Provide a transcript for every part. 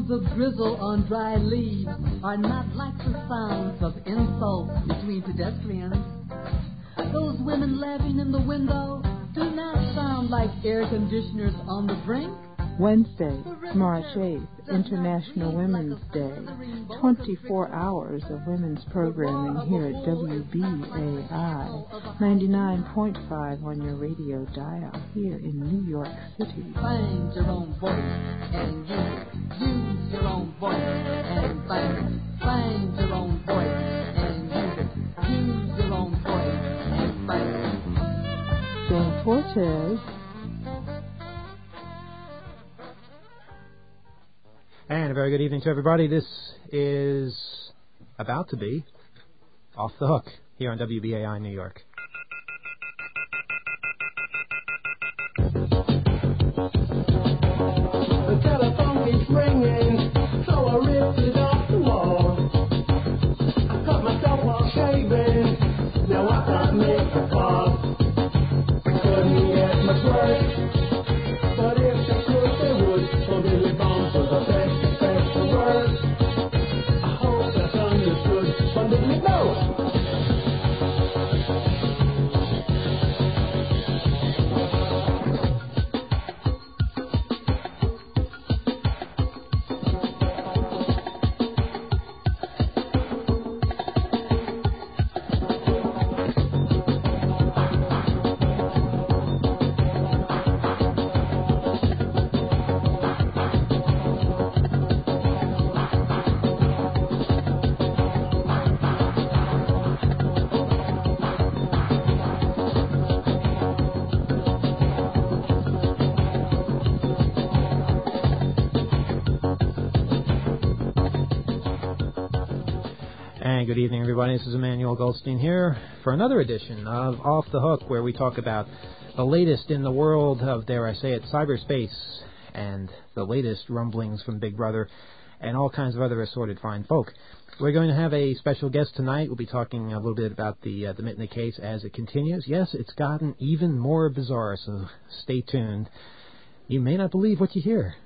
sounds of drizzle on dry leaves are not like the sounds of insults between pedestrians. Those women laughing in the window do not sound like air conditioners on the brink. Wednesday, March 8th, International Women's Day. 24 hours of women's programming here at WBAI 99.5 on your radio dial here in New York City. Find your own voice and use it. Use your own voice and find it. Find your own voice and use it. Use your own voice and find it. Jane Fortes. And a very good evening to everybody. This is about to be Off the Hook here on WBAI New York. The telephone keeps ringing, so I ripped it off the wall. I cut myself while shaving, now I can't make a call. Couldn't get much work, but if they could, they would. So Billy Bones was a best word. I hope that's understood, but Billy knows. Good evening, everybody. This is Emmanuel Goldstein here for another edition of Off the Hook, where we talk about the latest in the world of, dare I say it, cyberspace, and the latest rumblings from Big Brother, and all kinds of other assorted fine folk. We're going to have a special guest tonight. We'll be talking a little bit about the Mitnick case as it continues. Yes, it's gotten even more bizarre, so stay tuned. You may not believe what you hear.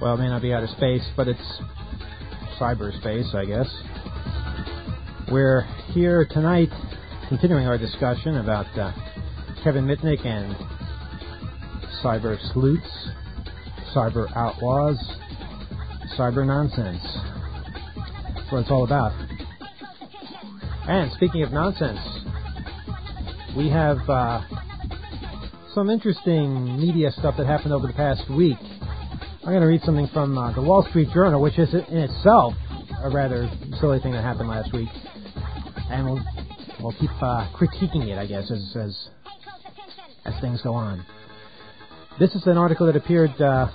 Well, it may not be outer space, but it's cyberspace, I guess. We're here tonight continuing our discussion about Kevin Mitnick and cyber sleuths, cyber outlaws, cyber nonsense. That's what it's all about. And speaking of nonsense, we have some interesting media stuff that happened over the past week. I'm going to read something from the Wall Street Journal, which is in itself a rather silly thing that happened last week. And we'll keep critiquing it, I guess, as things go on. This is an article that appeared,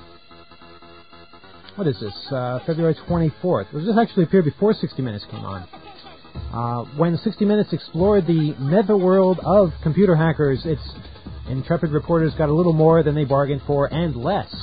what is this, February 24th. This actually appeared before 60 Minutes came on. When 60 Minutes explored the netherworld of computer hackers, its intrepid reporters got a little more than they bargained for and less.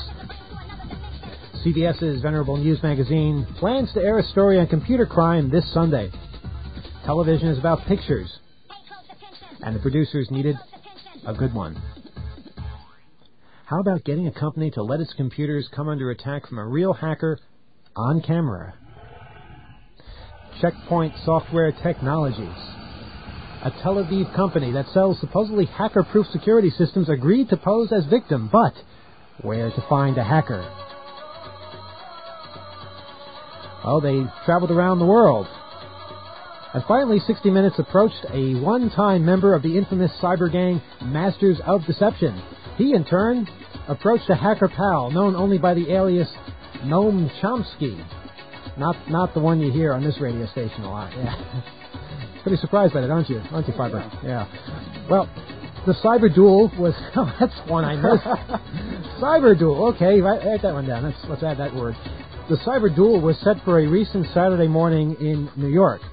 CBS's Venerable News magazine plans to air a story on computer crime this Sunday. Television is about pictures, and the producers needed a good one. How about getting a company to let its computers come under attack from a real hacker on camera? Checkpoint Software Technologies, a Tel Aviv company that sells supposedly hacker-proof security systems, agreed to pose as victim, but where to find a hacker? Well, they traveled around the world. And finally, 60 Minutes approached a one-time member of the infamous cyber gang Masters of Deception. He, in turn, approached a hacker pal known only by the alias Noam Chomsky. Not the one you hear on this radio station a lot. Yeah. Pretty surprised by that, aren't you? Aren't you, Fiber? Yeah. Well, the cyber duel was... Oh, that's one I missed. Cyber duel. Okay, write that one down. Let's add that word. The cyber duel was set for a recent Saturday morning in New York.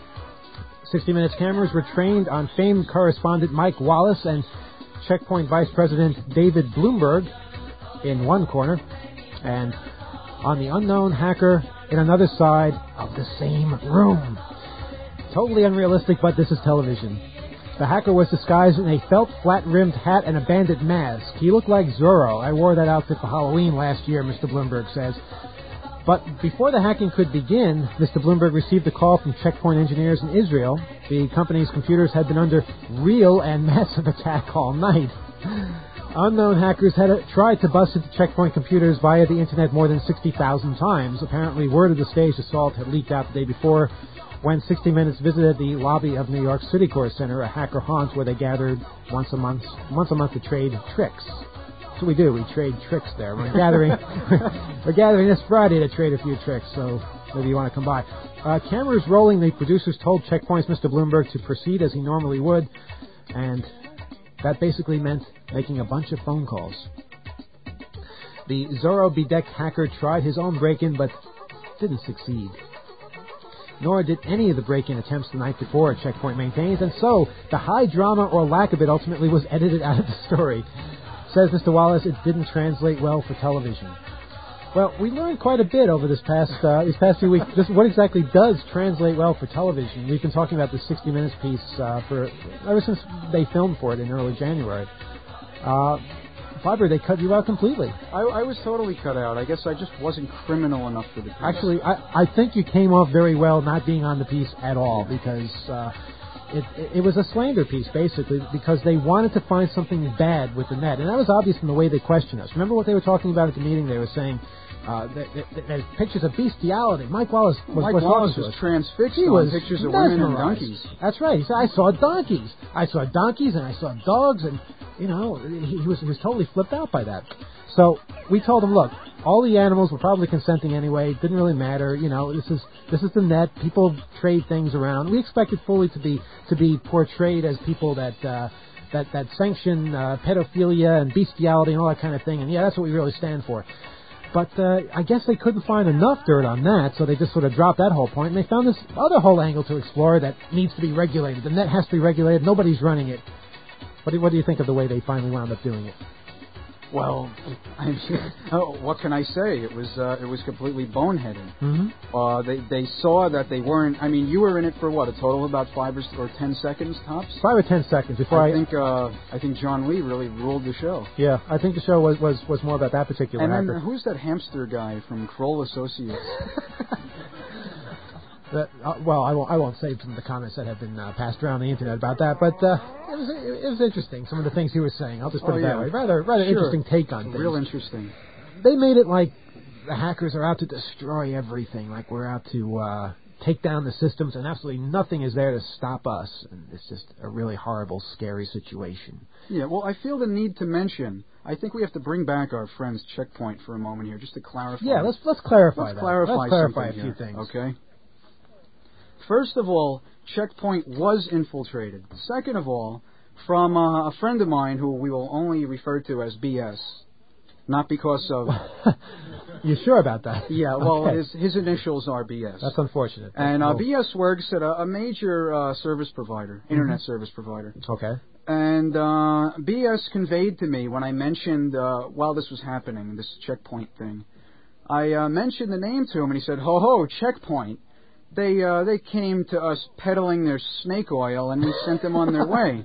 60 Minutes cameras were trained on famed correspondent Mike Wallace and Checkpoint Vice President David Bloomberg in one corner, and on the unknown hacker in another side of the same room. Totally unrealistic, but this is television. The hacker was disguised in a felt flat-rimmed hat and a bandit mask. He looked like Zorro. I wore that outfit for Halloween last year, Mr. Bloomberg says. But before the hacking could begin, Mr. Bloomberg received a call from Checkpoint engineers in Israel. The company's computers had been under real and massive attack all night. Unknown hackers had tried to bust into Checkpoint computers via the internet more than 60,000 times. Apparently, word of the staged assault had leaked out the day before when 60 Minutes visited the lobby of New York Citicorp Center, a hacker haunt where they gathered once a month to trade tricks. That's what we do. We trade tricks there. We're gathering this Friday to trade a few tricks, so maybe you want to come by. Cameras rolling, the producers told Checkpoint's Mr. Bloomberg to proceed as he normally would, and that basically meant making a bunch of phone calls. The Zorro-bedecked hacker tried his own break-in, but didn't succeed. Nor did any of the break-in attempts the night before, Checkpoint maintains, and so the high drama or lack of it ultimately was edited out of the story. Says Mr. Wallace, it didn't translate well for television. Well, we learned quite a bit over these past few weeks. What exactly does translate well for television? We've been talking about the 60 Minutes piece ever since they filmed for it in early January. Fiber, they cut you out completely. I was totally cut out. I guess I just wasn't criminal enough for the piece. Actually, I think you came off very well not being on the piece at all, because it was a slander piece, basically, because they wanted to find something bad with the net. And that was obvious in the way they questioned us. Remember what they were talking about at the meeting? They were saying there's pictures of bestiality. Mike Wallace was transfixed on pictures of women and donkeys. That's right. He said, I saw donkeys. I saw donkeys and I saw dogs, and, you know, he was totally flipped out by that. So we told him, look, all the animals were probably consenting anyway. It didn't really matter. You know, this is the net. People trade things around. We expected fully to be portrayed as people that sanction pedophilia and bestiality and all that kind of thing. And yeah, that's what we really stand for. But I guess they couldn't find enough dirt on that, so they just sort of dropped that whole point. And they found this other whole angle to explore that needs to be regulated. The net has to be regulated. Nobody's running it. What do you think of the way they finally wound up doing it? Well, what can I say? It was completely boneheaded. Mm-hmm. They saw that they weren't. I mean, you were in it for what, a total of about 5 or 10 seconds tops. 5 or 10 seconds before I think John Lee really ruled the show. Yeah, I think the show was more about that particular. And then actor. who's that hamster guy from Kroll Associates? Well, I won't say some of the comments that have been passed around the internet about that, but it was interesting. Some of the things he was saying. I'll just put it that way. Rather sure. Interesting take on things. Real interesting. They made it like the hackers are out to destroy everything, like we're out to take down the systems, and absolutely nothing is there to stop us. And it's just a really horrible, scary situation. Yeah. Well, I feel the need to mention. I think we have to bring back our friend's Checkpoint for a moment here, just to clarify. Yeah, let's clarify that. Let's clarify a few things. Okay. First of all, Checkpoint was infiltrated. Second of all, from a friend of mine who we will only refer to as BS, not because of... You sure about that? Yeah, well, okay. his initials are BS. That's unfortunate. And BS works at a major service provider, internet service provider. Okay. And BS conveyed to me when I mentioned, while this was happening, this Checkpoint thing, I mentioned the name to him, and he said, ho, Checkpoint. They came to us peddling their snake oil, and we sent them on their way.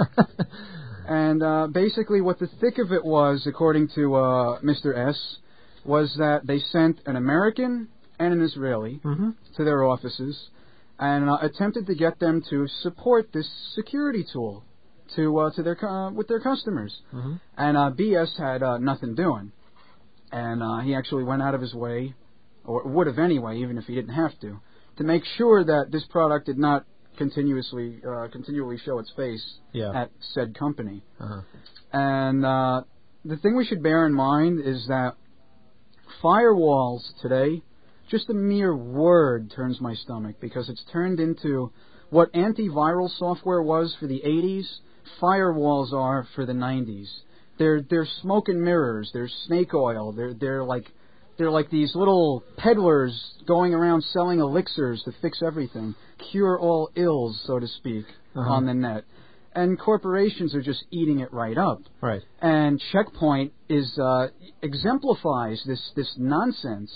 And basically what the thick of it was, according to Mr. S., was that they sent an American and an Israeli to their offices and attempted to get them to support this security tool to their with their customers. And BS had nothing doing. And he actually went out of his way, or would have anyway, even if he didn't have to make sure that this product did not continually show its face at said company. And the thing we should bear in mind is that firewalls today, just a mere word turns my stomach, because it's turned into what antiviral software was for the 80s, firewalls are for the 90s. They're smoke and mirrors, they're snake oil, they're like these little peddlers going around selling elixirs to fix everything, cure all ills, so to speak, on the net. And corporations are just eating it right up. Right. And Checkpoint exemplifies this nonsense.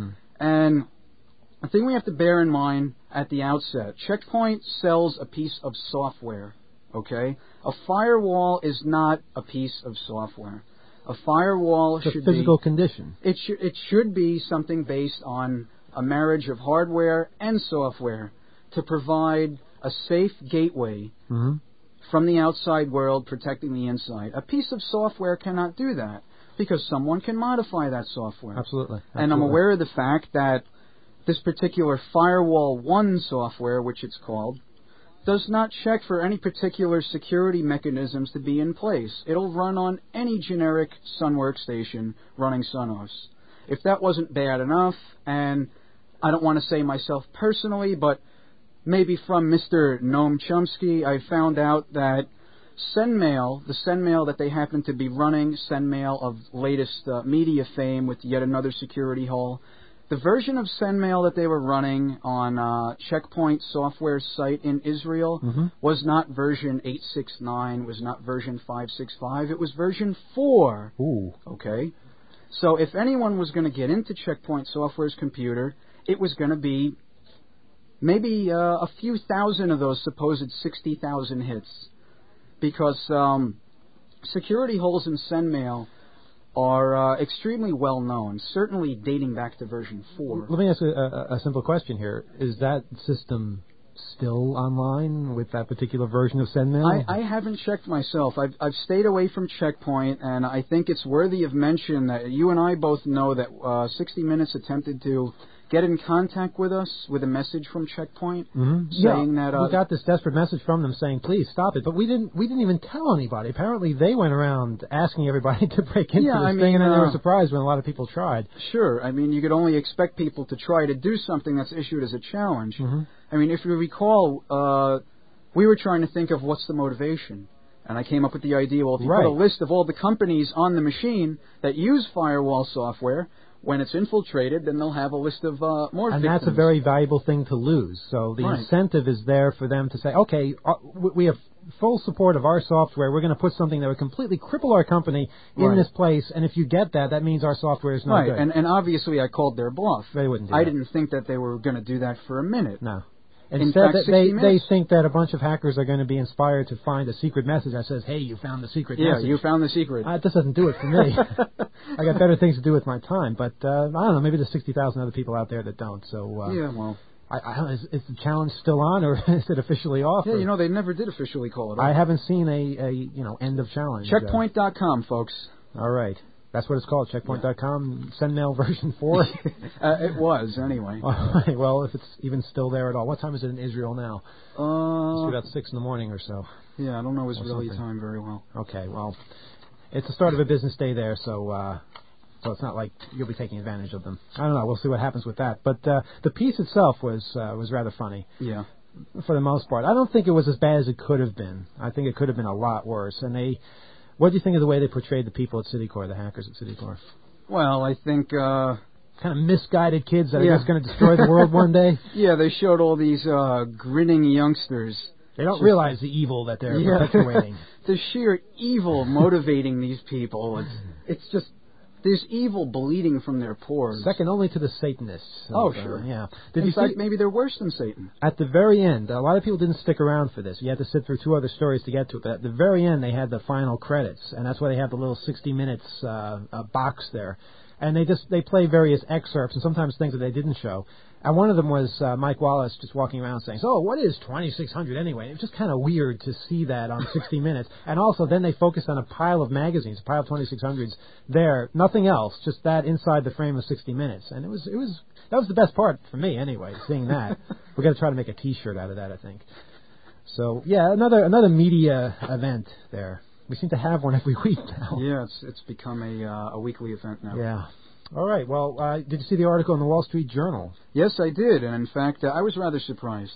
And the thing we have to bear in mind at the outset, Checkpoint sells a piece of software, okay? A firewall is not a piece of software. A firewall should be... a physical condition. It should be something based on a marriage of hardware and software to provide a safe gateway from the outside world, protecting the inside. A piece of software cannot do that, because someone can modify that software. Absolutely. And I'm aware of the fact that this particular Firewall 1 software, which it's called, does not check for any particular security mechanisms to be in place. It'll run on any generic Sun workstation running Sunos. If that wasn't bad enough, and I don't want to say myself personally, but maybe from Mr. Noam Chomsky, I found out that SendMail, the SendMail that they happen to be running, SendMail of latest media fame with yet another security hole, the version of SendMail that they were running on Checkpoint Software's site in Israel was not version 869, was not version 565, it was version 4. Ooh. Okay? So if anyone was going to get into Checkpoint Software's computer, it was going to be maybe a few thousand of those supposed 60,000 hits. Because security holes in SendMail are extremely well known, certainly dating back to version 4. Let me ask a simple question here. Is that system still online with that particular version of SendMail? I haven't checked myself. I've stayed away from Checkpoint, and I think it's worthy of mention that you and I both know that 60 Minutes attempted to get in contact with us with a message from Checkpoint saying that we got this desperate message from them saying, "Please stop it." But we didn't even tell anybody. Apparently, they went around asking everybody to break into this thing, and then they were surprised when a lot of people tried. Sure, I mean, you could only expect people to try to do something that's issued as a challenge. I mean, if you recall, we were trying to think of what's the motivation. And I came up with the idea, well, if you put a list of all the companies on the machine that use firewall software, when it's infiltrated, then they'll have a list of more and victims. that's a very valuable thing to lose. So the incentive is there for them to say, okay, we have full support of our software. We're going to put something that would completely cripple our company in this place, and if you get that, that means our software is no good. And obviously I called their bluff. They wouldn't do I that. didn't think that they were going to do that for a minute. No. Instead, they think that a bunch of hackers are going to be inspired to find a secret message that says, hey, you found the secret message. Yeah, you found the secret. This doesn't do it for me. I got better things to do with my time. But I don't know, maybe there's 60,000 other people out there that don't. So yeah, well... I don't know, is the challenge still on, or is it officially off? Yeah, they never did officially call it off. I haven't seen a end of challenge. Checkpoint.com, folks. All right. That's what it's called, Checkpoint.com, SendMail version 4? It was, anyway. Well, if it's even still there at all. What time is it in Israel now? It's about 6 in the morning or so. Yeah, I don't know Israeli time very well. Okay, well, it's the start of a business day there, so it's not like you'll be taking advantage of them. I don't know. We'll see what happens with that. But the piece itself was rather funny. Yeah. For the most part. I don't think it was as bad as it could have been. I think it could have been a lot worse. And what do you think of the way they portrayed the people at Citicorp, the hackers at Citicorp? Well, I think... kind of misguided kids that are just going to destroy the world one day? Yeah, they showed all these grinning youngsters. They don't realize the evil that they're perpetuating. The sheer evil motivating these people. It's just... There's evil bleeding from their pores. Second only to the Satanists. Oh, sure. Yeah. In fact, maybe they're worse than Satan. At the very end, a lot of people didn't stick around for this. You had to sit through 2 other stories to get to it. But at the very end, they had the final credits, and that's why they have the little 60 minutes box there. And they play various excerpts and sometimes things that they didn't show. And one of them was Mike Wallace just walking around saying, so what is 2600 anyway? It was just kind of weird to see that on 60 Minutes. And also then they focused on a pile of magazines, a pile of 2600s there. Nothing else, just that inside the frame of 60 Minutes. And that was the best part for me anyway, seeing that. We're going to try to make a T-shirt out of that, I think. So, yeah, another media event there. We seem to have one every week now. Yeah, it's become a weekly event now. Yeah. All right. Well, did you see the article in the Wall Street Journal? Yes, I did. And in fact, I was rather surprised.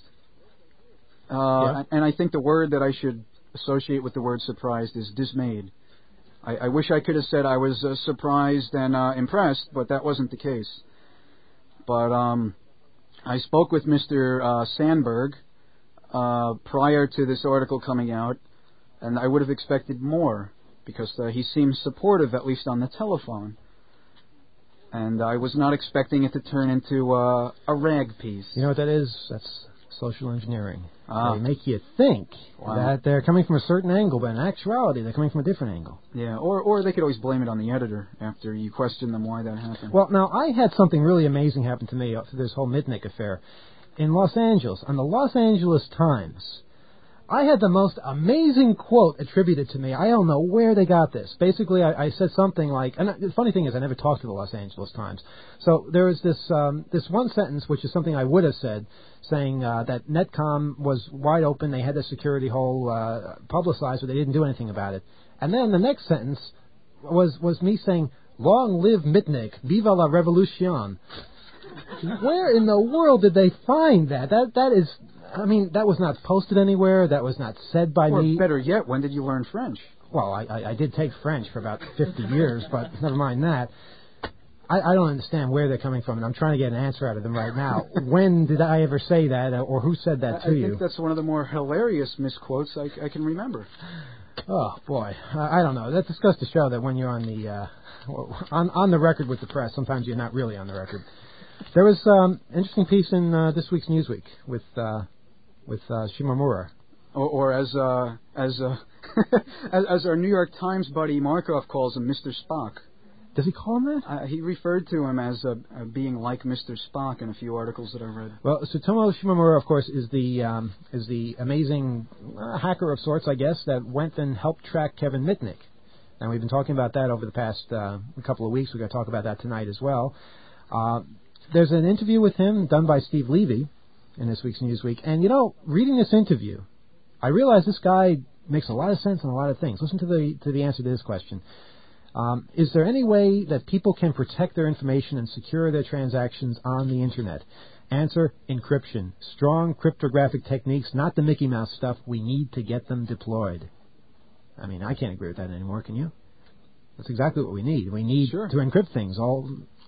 And I think the word that I should associate with the word surprised is dismayed. I wish I could have said I was surprised and impressed, but that wasn't the case. But I spoke with Mr. Sandberg prior to this article coming out, and I would have expected more because he seems supportive, at least on the telephone. And I was not expecting it to turn into a rag piece. You know what that is? That's social engineering. They make you think that they're coming from a certain angle, but in actuality, they're coming from a different angle. Yeah, or they could always blame it on the editor after you question them why that happened. Well, now, I had something really amazing happen to me after this whole Mitnick affair. In Los Angeles, on the Los Angeles Times, I had the most amazing quote attributed to me. I don't know where they got this. Basically, I said something like, and the funny thing is I never talked to the Los Angeles Times. So there was this one sentence, which is something I would have said, saying that Netcom was wide open. They had the security hole publicized, but they didn't do anything about it. And then the next sentence was me saying, long live Mitnick, viva la revolution. Where in the world did they find that? That is... I mean, that was not posted anywhere. That was not said by me. Or better yet, when did you learn French? Well, I did take French for about 50 years, but never mind that. I don't understand where they're coming from, and I'm trying to get an answer out of them right now. When did I ever say that, or who said that to you? I think that's one of the more hilarious misquotes I can remember. Oh, boy. I don't know. That just goes to show that when you're on the record with the press, sometimes you're not really on the record. There was an interesting piece in this week's Newsweek with Shimomura. Or as our New York Times buddy Markov calls him, Mr. Spock. Does he call him that? He referred to him as being like Mr. Spock in a few articles that I read. Well, Tsutomu Shimomura, of course, is the amazing hacker of sorts, I guess, that went and helped track Kevin Mitnick. And we've been talking about that over the past couple of weeks. We're going to talk about that tonight as well. There's an interview with him done by Steve Levy in this week's Newsweek. And, reading this interview, I realize this guy makes a lot of sense on a lot of things. Listen to the answer to this question. Is there any way that people can protect their information and secure their transactions on the Internet? Answer, encryption. Strong cryptographic techniques, not the Mickey Mouse stuff. We need to get them deployed. I mean, I can't agree with that anymore, can you? That's exactly what we need. We need to encrypt things, all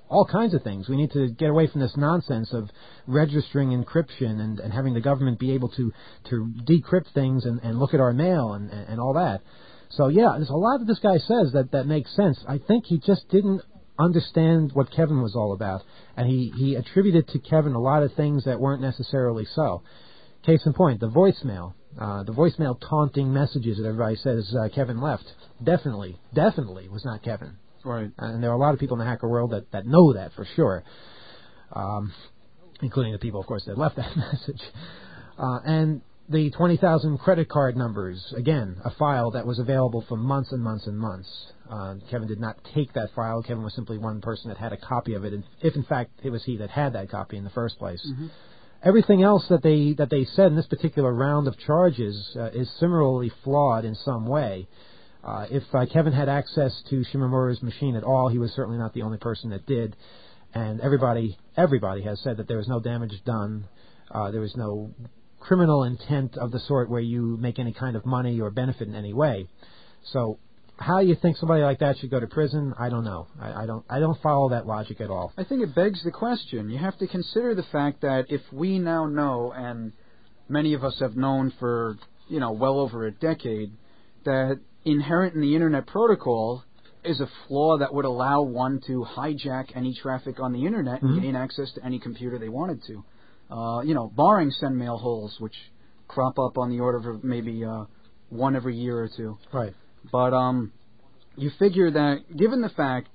all kinds of things. We need to get away from this nonsense of registering encryption and having the government be able to decrypt things and look at our mail and all that. So, yeah, there's a lot that this guy says that makes sense. I think he just didn't understand what Kevin was all about, and he attributed to Kevin a lot of things that weren't necessarily so. Case in point, the voicemail taunting messages that everybody says Kevin left, definitely was not Kevin. Right. And there are a lot of people in the hacker world that know that for sure, including the people, of course, that left that message. And the 20,000 credit card numbers, again, a file that was available for months and months and months. Kevin did not take that file. Kevin was simply one person that had a copy of it, if in fact it was he that had that copy in the first place. Mm-hmm. Everything else that they said in this particular round of charges is similarly flawed in some way. If Kevin had access to Shimomura's machine at all, he was certainly not the only person that did. And everybody has said that there was no damage done. There was no criminal intent of the sort where you make any kind of money or benefit in any way. So how you think somebody like that should go to prison, I don't know. I don't follow that logic at all. I think it begs the question. You have to consider the fact that if we now know, and many of us have known for, well over a decade, that inherent in the Internet protocol is a flaw that would allow one to hijack any traffic on the Internet and gain access to any computer they wanted to. Barring send mail holes, which crop up on the order of maybe one every year or two. Right. But you figure that given that fact,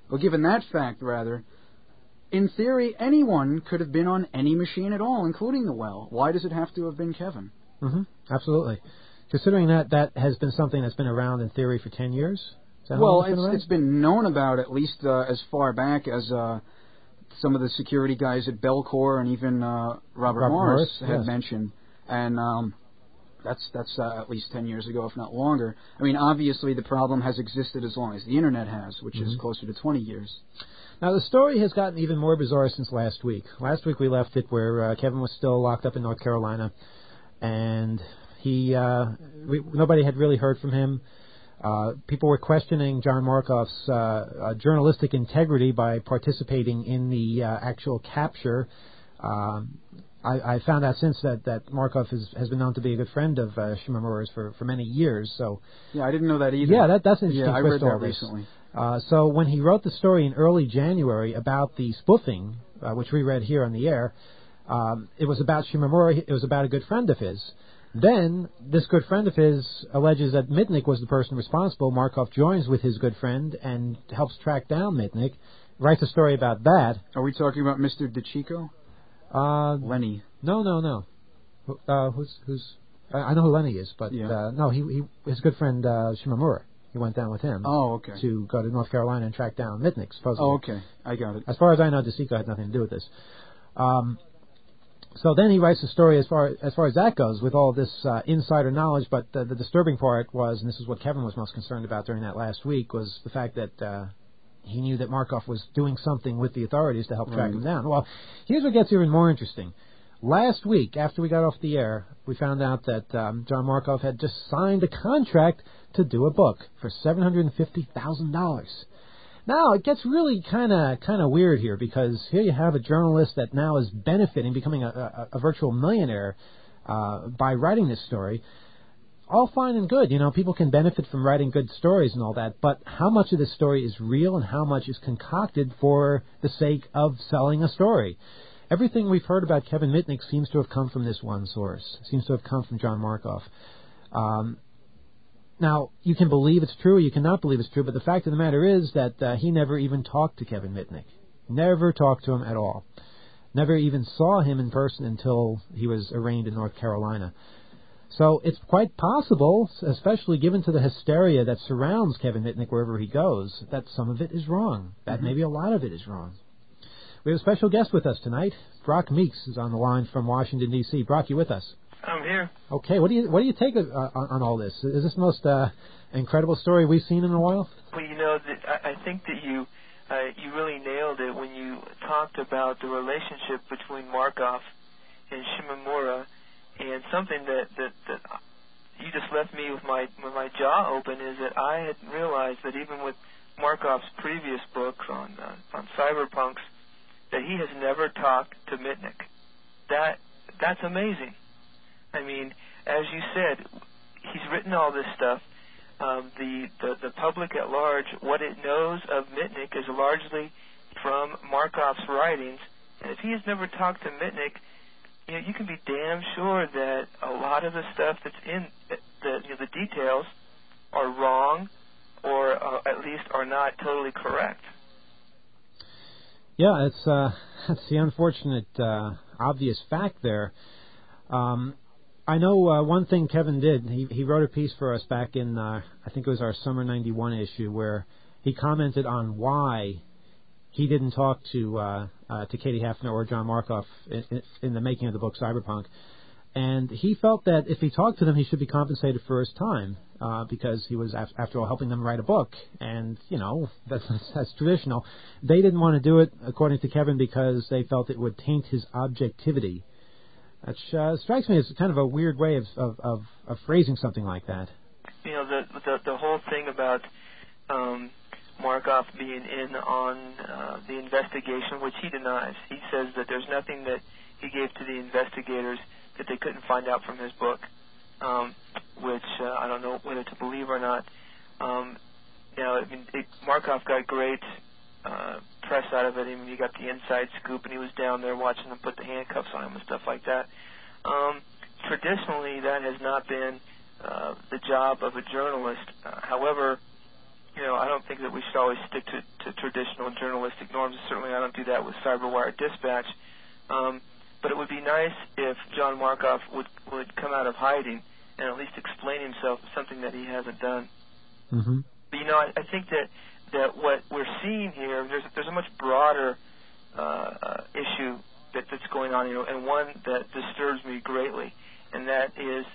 in theory, anyone could have been on any machine at all, including the well. Why does it have to have been Kevin? Mm-hmm. Absolutely. Considering that has been something that's been around in theory for 10 years? Well, it's been known about at least as far back as some of the security guys at Belcor and even Robert Morris had mentioned. And that's at least 10 years ago, if not longer. I mean, obviously the problem has existed as long as the Internet has, which is closer to 20 years. Now, the story has gotten even more bizarre since last week. Last week we left it where Kevin was still locked up in North Carolina, and nobody had really heard from him. People were questioning John Markoff's journalistic integrity by participating in the actual capture. I found out since that Markov has been known to be a good friend of Shimomura's for many years. So yeah, I didn't know that either. Yeah, that's an interesting twist. I read that recently. So when he wrote the story in early January about the spoofing, which we read here on the air, it was about Shimomura. It was about a good friend of his. Then this good friend of his alleges that Mitnick was the person responsible. Markov joins with his good friend and helps track down Mitnick. Writes a story about that. Are we talking about Mr. DeChico? Lenny. No. Who's? I know who Lenny is, but no, he his good friend Shimomura. He went down with him. Oh, okay. To go to North Carolina and track down Mitnick, supposedly. Oh, okay. I got it. As far as I know, DeChico had nothing to do with this. So then he writes a story as far as that goes, with all this insider knowledge. But the disturbing part was, and this is what Kevin was most concerned about during that last week, was the fact that he knew that Markov was doing something with the authorities to help track him down. Well, here's what gets even more interesting. Last week, after we got off the air, we found out that John Markov had just signed a contract to do a book for $750,000. Now, it gets really kind of weird here, because here you have a journalist that now is benefiting, becoming a virtual millionaire by writing this story. All fine and good. People can benefit from writing good stories and all that, but how much of this story is real and how much is concocted for the sake of selling a story? Everything we've heard about Kevin Mitnick seems to have come from this one source. Seems to have come from John Markov. Now, you can believe it's true or you cannot believe it's true, but the fact of the matter is that he never even talked to Kevin Mitnick. Never talked to him at all. Never even saw him in person until he was arraigned in North Carolina. So it's quite possible, especially given to the hysteria that surrounds Kevin Mitnick wherever he goes, that some of it is wrong. That maybe a lot of it is wrong. We have a special guest with us tonight. Brock Meeks is on the line from Washington, D.C. Brock, you with us? I'm here. Okay, what do you take on all this? Is this the most incredible story we've seen in a while? Well, I think that you really nailed it when you talked about the relationship between Markov and Shimomura, and something that you just left me with my jaw open is that I had realized that even with Markoff's previous books on cyberpunks that he has never talked to Mitnick. That's amazing. I mean, as you said, he's written all this stuff. The public at large, what it knows of Mitnick is largely from Markoff's writings. And if he has never talked to Mitnick, you can be damn sure that a lot of the stuff that's in the details are wrong, or at least are not totally correct. Yeah, that's the unfortunate obvious fact there. I know one thing Kevin did. He wrote a piece for us back in I think it was our summer '91 issue, where he commented on why he didn't talk to Katie Hefner or John Markoff in the making of the book Cyberpunk. And he felt that if he talked to them, he should be compensated for his time, because he was, after all, helping them write a book. And, that's traditional. They didn't want to do it, according to Kevin, because they felt it would taint his objectivity. Which strikes me as kind of a weird way of phrasing something like that. The whole thing about Markoff being in on the investigation, which he denies. He says that there's nothing that he gave to the investigators that they couldn't find out from his book, which I don't know whether to believe or not. Markoff got great press out of it. I mean, he got the inside scoop, and he was down there watching them put the handcuffs on him and stuff like that. Traditionally, that has not been the job of a journalist. However, I don't think that we should always stick to traditional journalistic norms. Certainly, I don't do that with CyberWire Dispatch. But it would be nice if John Markoff would come out of hiding and at least explain himself, something that he hasn't done. Mm-hmm. But I think that what we're seeing here, there's a much broader issue that's going on, and one that disturbs me greatly, and that is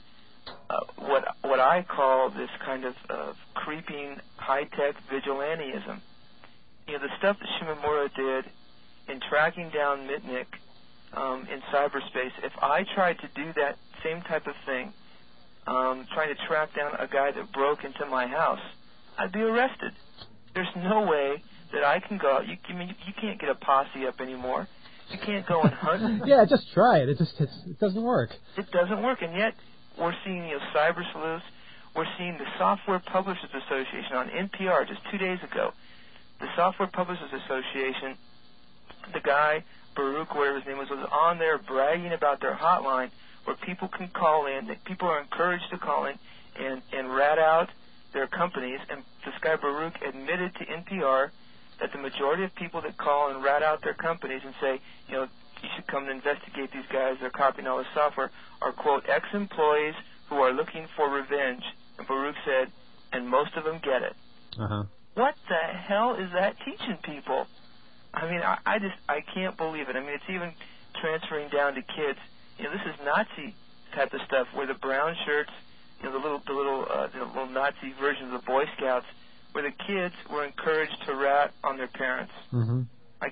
what I call this kind of creeping high-tech vigilantism. The stuff that Shimomura did in tracking down Mitnick in cyberspace, if I tried to do that same type of thing, trying to track down a guy that broke into my house, I'd be arrested. There's no way that I can go out. You can't get a posse up anymore. You can't go and hunt. Yeah, just try it. It doesn't work. It doesn't work, and yet we're seeing cyber sleuths. We're seeing the Software Publishers Association on NPR just 2 days ago. The Software Publishers Association, the guy Baruch, whatever his name was on there bragging about their hotline where people can call in, that people are encouraged to call in and rat out their companies. And this guy Baruch admitted to NPR that the majority of people that call and rat out their companies and say, you should come and investigate these guys, they're copying all the software, are, quote, ex-employees who are looking for revenge. And Baruch said, and most of them get it. Uh-huh. What the hell is that teaching people? I mean, I can't believe it. I mean, it's even transferring down to kids. This is Nazi type of stuff, where the brown shirts, the little Nazi version of the Boy Scouts, where the kids were encouraged to rat on their parents. Mm-hmm.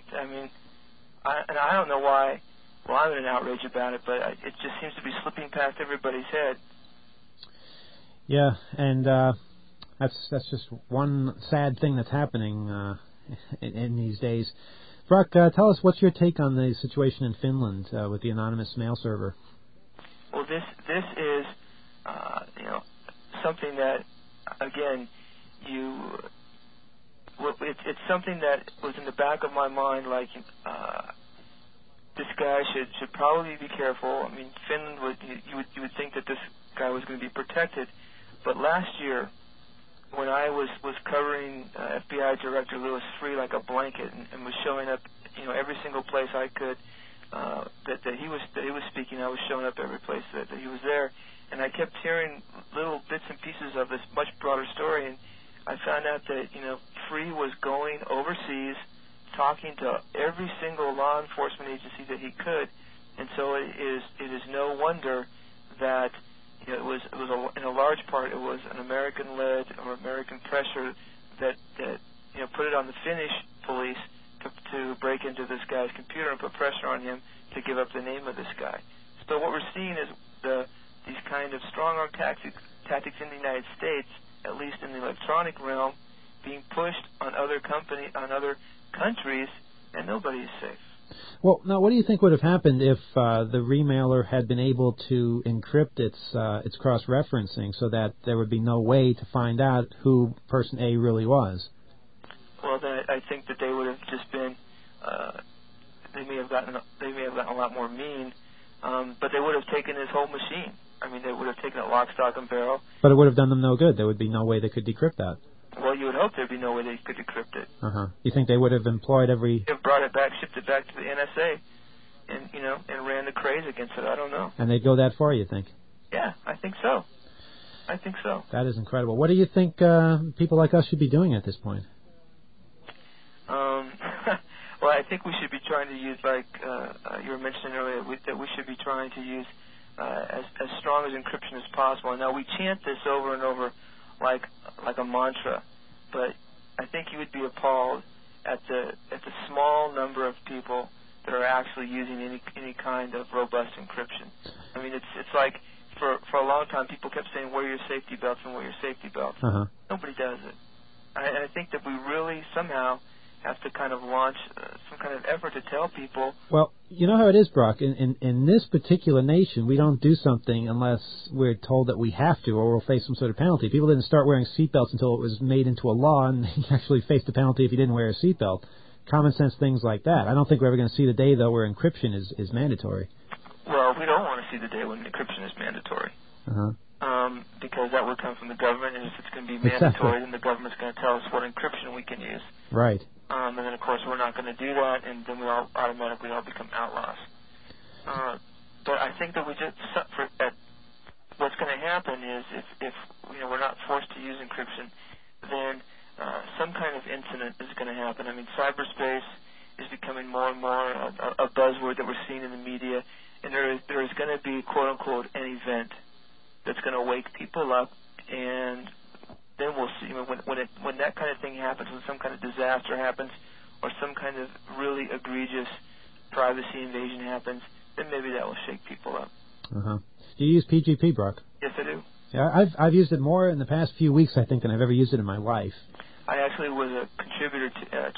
I don't know why. Well, I'm in an outrage about it, but it just seems to be slipping past everybody's head. Yeah, and that's just one sad thing that's happening in these days. Brock, tell us, what's your take on the situation in Finland with the anonymous mail server? Well, this is something that, again, it's something that was in the back of my mind, like this guy should probably be careful. I mean, Finland you would think that this guy was going to be protected, but last year, when I was covering FBI Director Louis Freeh like a blanket and was showing up, every single place I could that he was speaking, I was showing up every place that he was there, and I kept hearing little bits and pieces of this much broader story, and I found out that Freeh was going overseas, talking to every single law enforcement agency that he could, and so it is no wonder that. It was in a large part, it was an American-led or American pressure that put it on the Finnish police to break into this guy's computer and put pressure on him to give up the name of this guy. So what we're seeing is these kind of strong-arm tactics in the United States, at least in the electronic realm, being pushed on other countries, and nobody is safe. Well, now, what do you think would have happened if the remailer had been able to encrypt its cross-referencing so that there would be no way to find out who person A really was? Well, then I think that they would have just been. They may have gotten a lot more mean, but they would have taken his whole machine. I mean, they would have taken it lock, stock, and barrel. But it would have done them no good. There would be no way they could decrypt that. Well, you would hope there'd be no way they could decrypt it. You think they would have employed every... They've brought it back, shipped it back to the NSA, and ran the craze against it. I don't know. And they'd go that far, you think? Yeah, I think so. That is incredible. What do you think people like us should be doing at this point? Well, I think we should be trying to use, like you were mentioning earlier, that we should be trying to use as strong as encryption as possible. Now, we chant this over and over like a mantra, but I think you would be appalled at the small number of people that are actually using any kind of robust encryption. I mean, it's like for a long time people kept saying, wear your safety belts and wear your safety belts. Nobody does it. And I think that we really somehow have to kind of launch some kind of effort to tell people. Well, you know how it is, Brock. In this particular nation, we don't do something unless we're told that we have to, or we'll face some sort of penalty. People didn't start wearing seatbelts until it was made into a law, and you actually faced a penalty if you didn't wear a seatbelt. Common sense things like that. I don't think we're ever going to see the day, though, where encryption is mandatory. Well, we don't want to see the day when encryption is mandatory. Because that would come from the government, and if it's going to be mandatory, then the government's going to tell us what encryption we can use. Right. And then, of course, we're not going to do that, and then we all automatically become outlaws. But I think that what's going to happen is if we're not forced to use encryption, then some kind of incident is going to happen. I mean, cyberspace is becoming more and more a buzzword that we're seeing in the media, and there is going to be, quote unquote, an event that's going to wake people up, and then we'll see when that kind of thing happens, when some kind of disaster happens, or some kind of really egregious privacy invasion happens, then maybe that will shake people up. Do you use PGP, Brock? Yes, I do. Yeah, I've used it more in the past few weeks, I think, than I've ever used it in my life. I actually was a contributed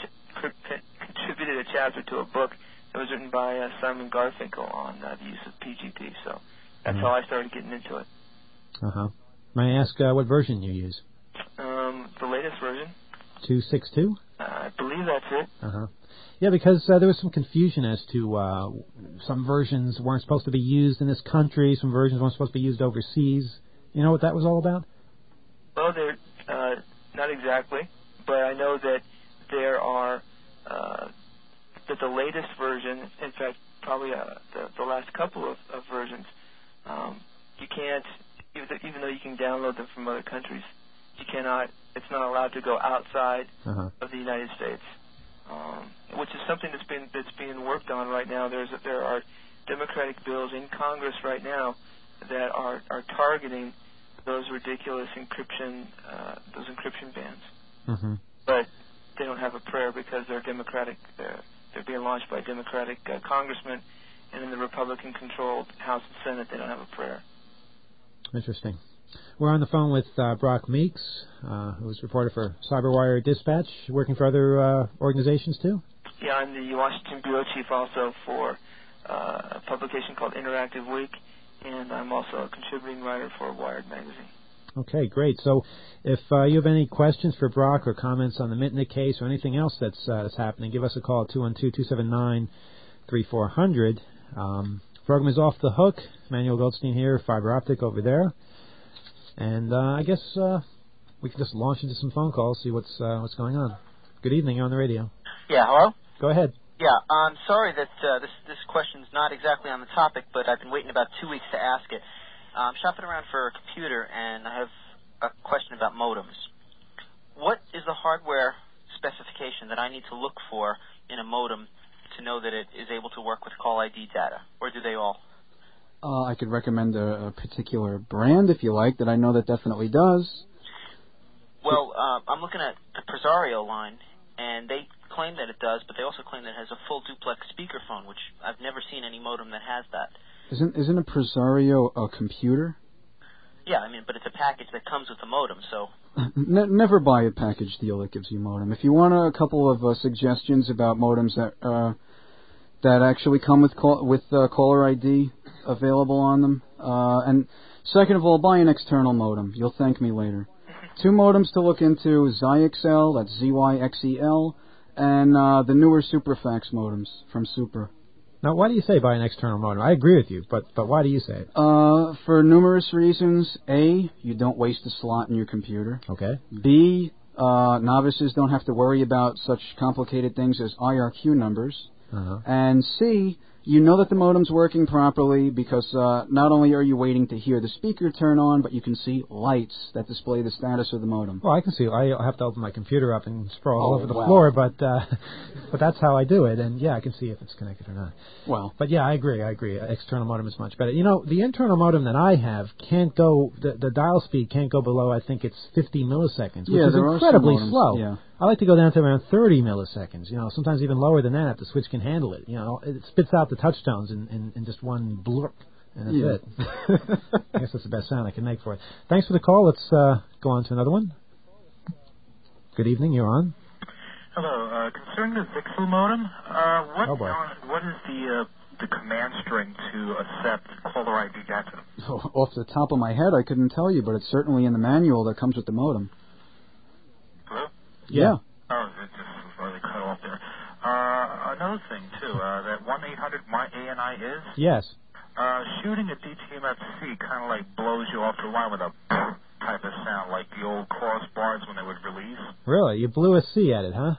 a chapter to a book that was written by Simon Garfinkel on the use of PGP. So that's how I started getting into it. May I ask what version you use? The latest version. 2.6.2? I believe that's it. Yeah, because there was some confusion as to some versions weren't supposed to be used in this country, some versions weren't supposed to be used overseas. You know what that was all about? Well, they're not exactly, but I know that there are that the latest version, in fact, probably the last couple of versions, you can't, even though you can download them from other countries, you cannot. It's not allowed to go outside of the United States, which is something that's being worked on right now. There are Democratic bills in Congress right now that are targeting those ridiculous encryption bans. But they don't have a prayer because they're Democratic. They're being launched by Democratic congressmen, and in the Republican-controlled House and Senate, they don't have a prayer. Interesting. We're on the phone with Brock Meeks, who's reporter for CyberWire Dispatch, working for other organizations too? Yeah, I'm the Washington bureau chief also for a publication called Interactive Week, and I'm also a contributing writer for Wired magazine. Okay, great. So if you have any questions for Brock or comments on the Mitnick case or anything else that's happening, give us a call at 212-279-3400. Program is Off the Hook. Manuel Goldstein here, Fiber Optic over there. And I guess we can just launch into some phone calls, see what's going on. Good evening, you're on the radio. Yeah, hello? Go ahead. Yeah, I'm sorry that this question's not exactly on the topic, but I've been waiting about 2 weeks to ask it. I'm shopping around for a computer, and I have a question about modems. What is the hardware specification that I need to look for in a modem to know that it is able to work with call ID data, or do they all? I could recommend a particular brand, if you like, that I know that definitely does. Well, I'm looking at the Presario line, and they claim that it does, but they also claim that it has a full duplex speakerphone, which I've never seen any modem that has that. Isn't a Presario a computer? Yeah, I mean, but it's a package that comes with the modem, so... Never buy a package deal that gives you modem. If you want a couple of suggestions about modems that actually come with caller ID available on them, and second of all, buy an external modem. You'll thank me later. 2 modems to look into: Zyxel, that's Zyxel, and the newer Superfax modems from Super. Now, why do you say buy an external modem? I agree with you, but why do you say it? For numerous reasons. A, you don't waste a slot in your computer. Okay. B, novices don't have to worry about such complicated things as IRQ numbers. Uh-huh. And C, you know that the modem's working properly because not only are you waiting to hear the speaker turn on, but you can see lights that display the status of the modem. Well, I can see. I have to open my computer up and scroll all over the wow. floor, but that's how I do it. And yeah, I can see if it's connected or not. Well, but yeah, I agree. External modem is much better. You know, the internal modem that I have can't go. The dial speed can't go below. I think it's 50 milliseconds, which is incredibly slow. Yeah. I like to go down to around 30 milliseconds. You know, sometimes even lower than that if the switch can handle it. You know, it spits out the touchstones in just one blurp, and that's it. I guess that's the best sound I can make for it. Thanks for the call. Let's go on to another one. Good evening. You're on. Hello. Concerning the Zyxel modem, what is the command string to accept caller ID data? Off the top of my head, I couldn't tell you, but it's certainly in the manual that comes with the modem. Hello? Yeah. Oh, it just was really cut off there. Another thing, too, that 1-800-MY-ANI is? Yes. Shooting a DTMFC kind of like blows you off the line with a type of sound, like the old crossbars when they would release. Really? You blew a C at it, huh?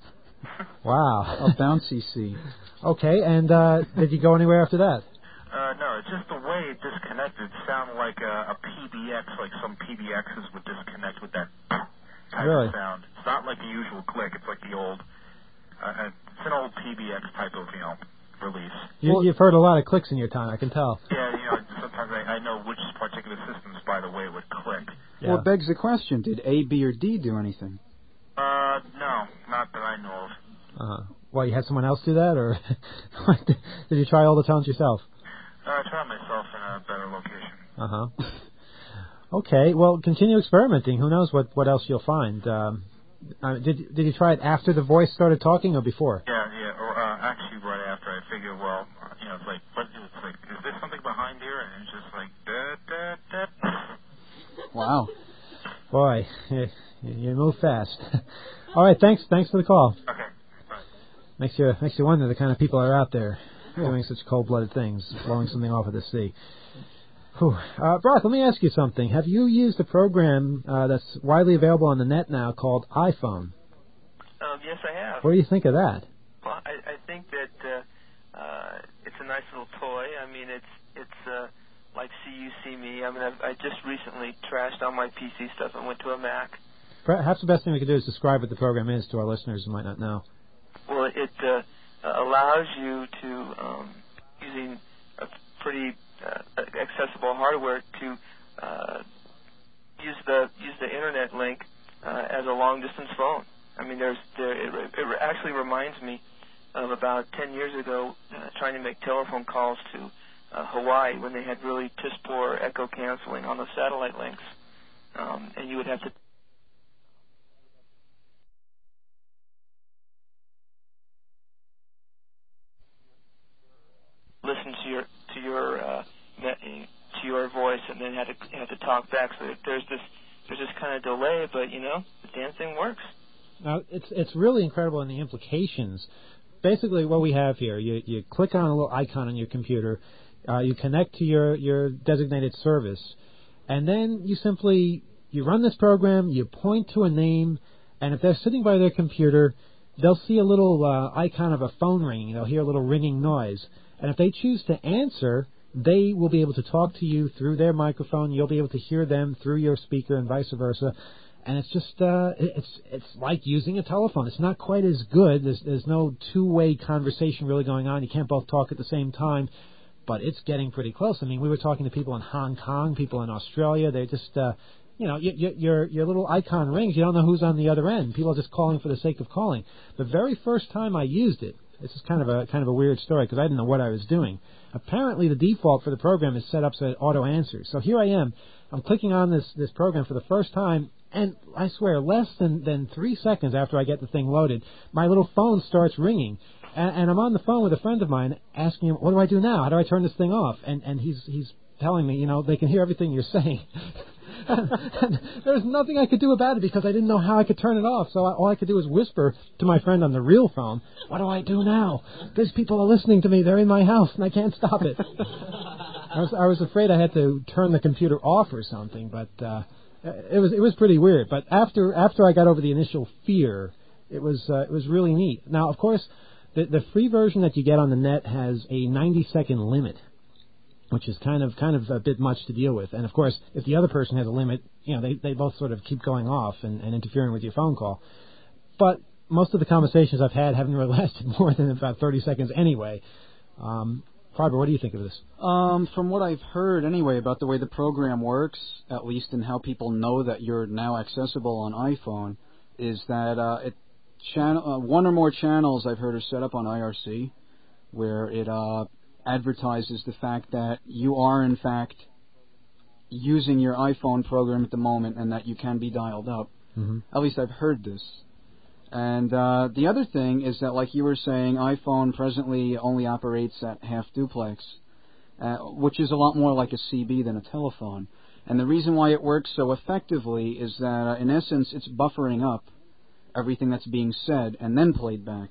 Wow. A bouncy C. Okay, and did you go anywhere after that? No, it's just the way it disconnected. It sounded like a PBX, like some PBXs would disconnect with that type of sound. It's not like the usual click. It's like the old, it's an old PBX type of, release. You've heard a lot of clicks in your time, I can tell. Yeah, sometimes I know which particular systems by the way it would click. Yeah. Well, it begs the question, did A, B, or D do anything? No, not that I know of. Well, you had someone else do that, or did you try all the tones yourself? I tried myself in a better location. Okay, well, continue experimenting. Who knows what else you'll find. Did you try it after the voice started talking or before? Yeah, or actually right after. I figured, well, it's like, is there something behind here? And it's just like, da. Wow. Boy, you move fast. All right, thanks for the call. Okay. Makes you wonder the kind of people that are out there doing such cold-blooded things, blowing something off of the sea. Brock, let me ask you something. Have you used a program that's widely available on the net now called iPhone? Yes, I have. What do you think of that? Well, I think that it's a nice little toy. I mean, it's like See You, See Me. I mean, I just recently trashed all my PC stuff and went to a Mac. Perhaps the best thing we could do is describe what the program is to our listeners who might not know. Well, it allows you to, using a pretty accessible hardware, to use the internet link as a long distance phone. I mean, it actually reminds me of about 10 years ago trying to make telephone calls to Hawaii when they had really piss poor echo canceling on the satellite links, and you would have to listen to your voice, and then had to talk back. So there's this kind of delay, but the damn thing works. Now it's really incredible in the implications. Basically, what we have here, you click on a little icon on your computer, you connect to your designated service, and then you run this program. You point to a name, and if they're sitting by their computer, they'll see a little icon of a phone ringing. They'll hear a little ringing noise. And if they choose to answer, they will be able to talk to you through their microphone. You'll be able to hear them through your speaker and vice versa. And it's just, it's like using a telephone. It's not quite as good. There's no two-way conversation really going on. You can't both talk at the same time. But it's getting pretty close. I mean, we were talking to people in Hong Kong, people in Australia. They just, your little icon rings. You don't know who's on the other end. People are just calling for the sake of calling. The very first time I used it, This is kind of a weird story because I didn't know what I was doing. Apparently, the default for the program is set up so it auto answers. So here I am. I'm clicking on this program for the first time, and I swear, less than 3 seconds after I get the thing loaded, my little phone starts ringing. And I'm on the phone with a friend of mine asking him, what do I do now? How do I turn this thing off? And he's telling me, they can hear everything you're saying. and there's nothing I could do about it because I didn't know how I could turn it off. So all I could do was whisper to my friend on the real phone, what do I do now? These people are listening to me. They're in my house, and I can't stop it. I was afraid I had to turn the computer off or something, but it was pretty weird. But after I got over the initial fear, it was really neat. Now, of course, the free version that you get on the net has a 90-second limit, which is kind of a bit much to deal with. And of course, if the other person has a limit, they both sort of keep going off and interfering with your phone call. But most of the conversations I've had haven't really lasted more than about 30 seconds anyway. Farber, what do you think of this? From what I've heard anyway about the way the program works, at least in how people know that you're now accessible on iPhone, is that one or more channels I've heard are set up on IRC, where it advertises the fact that you are in fact using your iPhone program at the moment and that you can be dialed up. Mm-hmm. At least I've heard this. And the other thing is that, like you were saying, iPhone presently only operates at half duplex, which is a lot more like a CB than a telephone. And the reason why it works so effectively is that, in essence, it's buffering up everything that's being said and then played back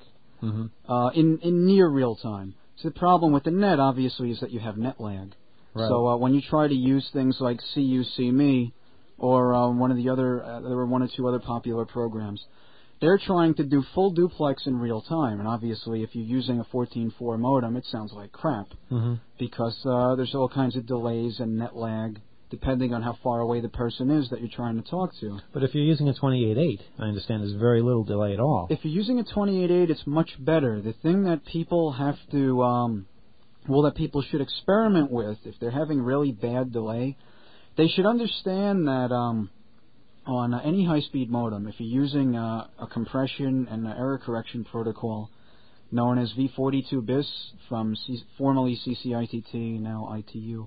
in near real time. So the problem with the net, obviously, is that you have net lag. Right. So when you try to use things like See You, See Me, or one of the other, there were one or two other popular programs, they're trying to do full duplex in real time. And obviously, if you're using a 14.4 modem, it sounds like crap because there's all kinds of delays and net lag, depending on how far away the person is that you're trying to talk to. But if you're using a 28.8, I understand there's very little delay at all. If you're using a 28.8, it's much better. The thing that people have to, that people should experiment with, if they're having really bad delay, they should understand that on any high-speed modem, if you're using a compression and error correction protocol known as V42BIS from formerly CCITT, now ITU,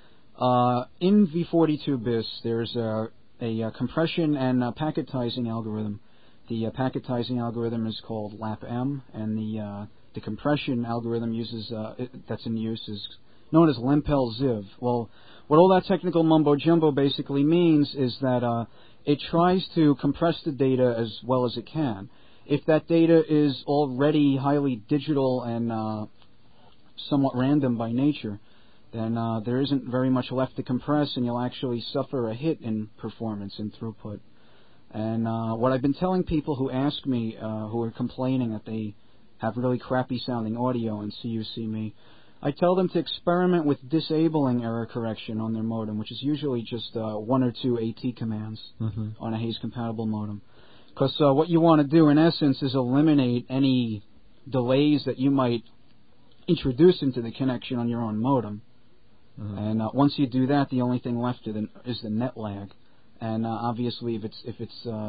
in V42BIS, there's a compression and packetizing algorithm. The packetizing algorithm is called LAP-M, and the compression algorithm that's in use is known as Lempel-Ziv. Well, what all that technical mumbo-jumbo basically means is that it tries to compress the data as well as it can. If that data is already highly digital and somewhat random by nature, then there isn't very much left to compress, and you'll actually suffer a hit in performance and throughput. And what I've been telling people who ask me, who are complaining that they have really crappy sounding audio in See You, See Me, I tell them to experiment with disabling error correction on their modem, which is usually just one or two AT commands on a Hayes-compatible modem. Because what you want to do, in essence, is eliminate any delays that you might introduce into the connection on your own modem. And once you do that, the only thing left is the net lag. And obviously, if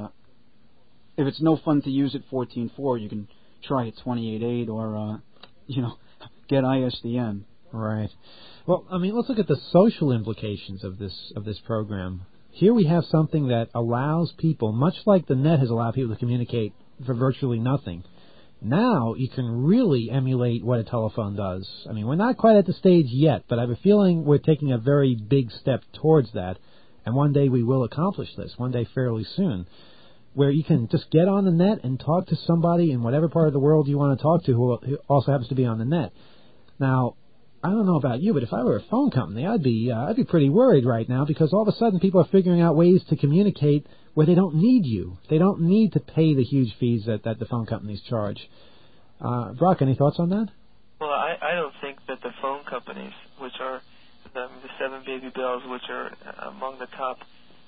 it's no fun to use at 14.4, you can try at 28.8 or get ISDN. Right. Well, I mean, let's look at the social implications of this program. Here we have something that allows people, much like the net has allowed people to communicate for virtually nothing. Now you can really emulate what a telephone does. I mean, we're not quite at the stage yet, but I have a feeling we're taking a very big step towards that, and one day we will accomplish this, one day fairly soon, where you can just get on the net and talk to somebody in whatever part of the world you want to talk to who also happens to be on the net. Now, I don't know about you, but if I were a phone company, I'd be pretty worried right now because all of a sudden people are figuring out ways to communicate where they don't need you. They don't need to pay the huge fees that the phone companies charge. Brock, any thoughts on that? Well, I don't think that the phone companies, which are the seven baby bells, which are among the top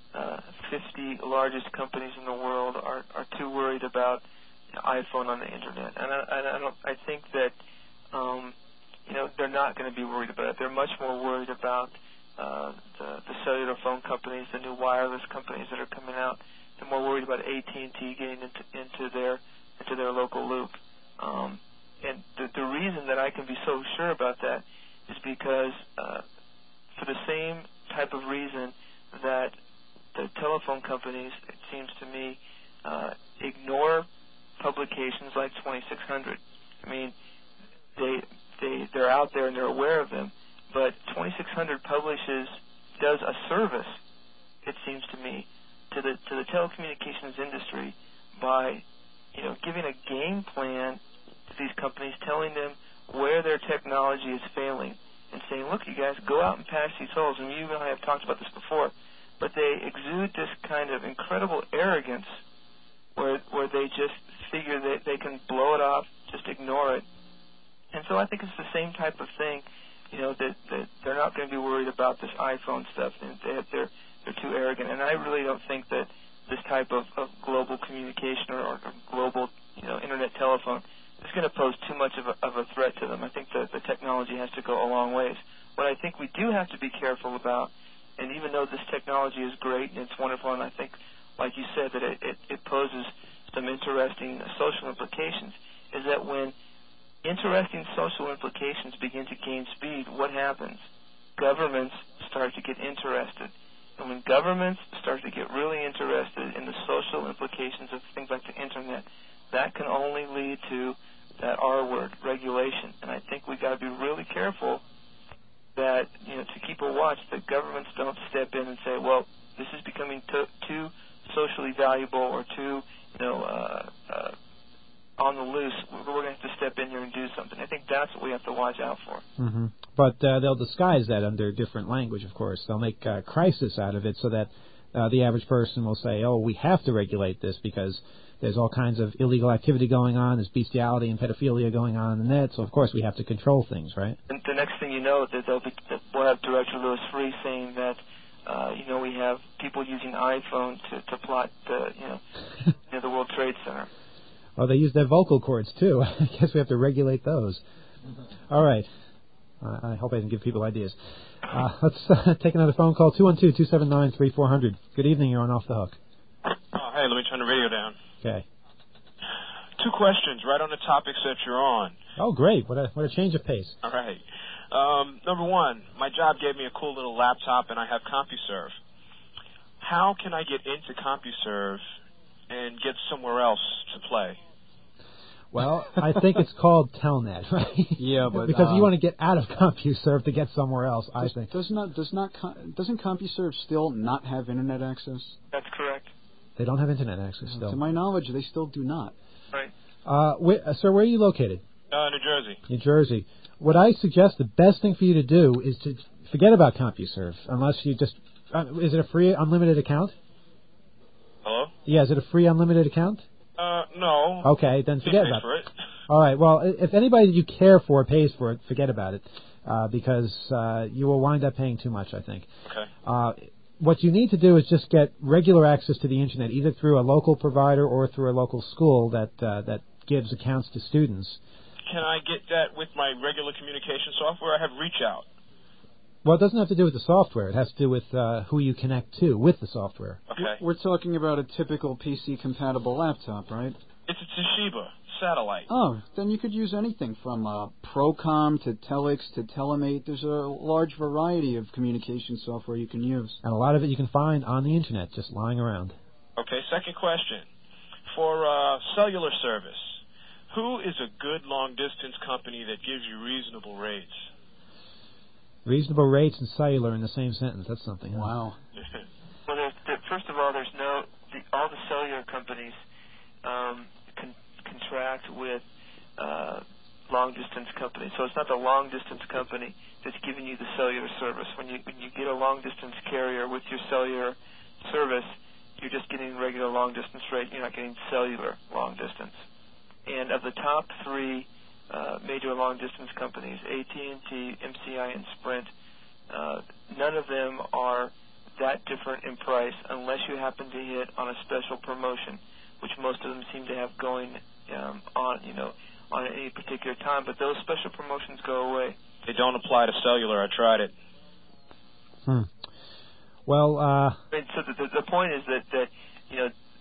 50 largest companies in the world, are too worried about iPhone on the internet. And I think that they're not going to be worried about it. They're much more worried about the cellular phone companies, the new wireless companies that are coming out. They're more worried about AT&T getting into their local loop. And the reason that I can be so sure about that is because for the same type of reason that the telephone companies, it seems to me, ignore publications like 2600. I mean, they're out there and they're aware of them, but 2600 does a service, it seems to me, to the telecommunications industry by, giving a game plan to these companies, telling them where their technology is failing, and saying, look, you guys, go out and patch these holes. And you and I have talked about this before, but they exude this kind of incredible arrogance where they just figure that they can blow it off, just ignore it. And so I think it's the same type of thing, that they're not going to be worried about this iPhone stuff, and they're too arrogant. And I really don't think that this type of global communication or global, internet telephone is going to pose too much of a threat to them. I think the technology has to go a long ways. What I think we do have to be careful about, and even though this technology is great and it's wonderful, and I think, like you said, that it poses some interesting social implications, is that when interesting social implications begin to gain speed, what happens? Governments start to get interested. And when governments start to get really interested in the social implications of things like the Internet, that can only lead to that R word, regulation. And I think we've got to be really careful that, to keep a watch, that governments don't step in and say, well, this is becoming too socially valuable or too, on the loose. We're going to have to step in here and do something. I think that's what we have to watch out for. Mm-hmm. But they'll disguise that under different language, of course. They'll make a crisis out of it so that the average person will say, oh, we have to regulate this because there's all kinds of illegal activity going on, there's bestiality and pedophilia going on in the net, so of course we have to control things, right? And the next thing you know, that we'll have Director Louis Freeh saying that, we have people using iPhone to plot the World Trade Center. Well, they use their vocal cords, too. I guess we have to regulate those. All right. I hope I didn't give people ideas. Let's take another phone call, 212-279-3400. Good evening, you're on Off the Hook. Oh, hey, let me turn the radio down. Okay. 2 questions right on the topics that you're on. Oh, great. What a change of pace. All right. Number 1, my job gave me a cool little laptop, and I have CompuServe. How can I get into CompuServe and get somewhere else to play? Well, I think it's called Telnet, right? Yeah, but because you want to get out of CompuServe to get somewhere else. I think doesn't CompuServe still not have internet access? That's correct. They don't have internet access still. To my knowledge, they still do not. Right. Sir, where are you located? New Jersey. New Jersey. What I suggest, the best thing for you to do is to forget about CompuServe, unless you just... is it a free, unlimited account? Hello? Yeah, is it a free, unlimited account? No. Okay, then forget about it. All right, well, if anybody that you care for pays for it, forget about it, because you will wind up paying too much, I think. Okay. What you need to do is just get regular access to the Internet, either through a local provider or through a local school that gives accounts to students. Can I get that with my regular communication software? I have ReachOut. Well, it doesn't have to do with the software. It has to do with who you connect to with the software. Okay. We're talking about a typical PC-compatible laptop, right? It's a Toshiba satellite. Oh, then you could use anything from Procom to Telix to Telemate. There's a large variety of communication software you can use. And a lot of it you can find on the Internet, just lying around. Okay, second question. For cellular service, who is a good long-distance company that gives you reasonable rates? Reasonable rates and cellular in the same sentence. That's something. Wow. Well, first of all, all the cellular companies contract with long-distance companies. So it's not the long-distance company that's giving you the cellular service. When you get a long-distance carrier with your cellular service, you're just getting regular long-distance rate. You're not getting cellular long-distance. And of the top 3 major long-distance companies, AT&T, MCI, and Sprint, none of them are that different in price unless you happen to hit on a special promotion, which most of them seem to have going on at any particular time. But those special promotions go away. They don't apply to cellular. I tried it. Well, so the point is that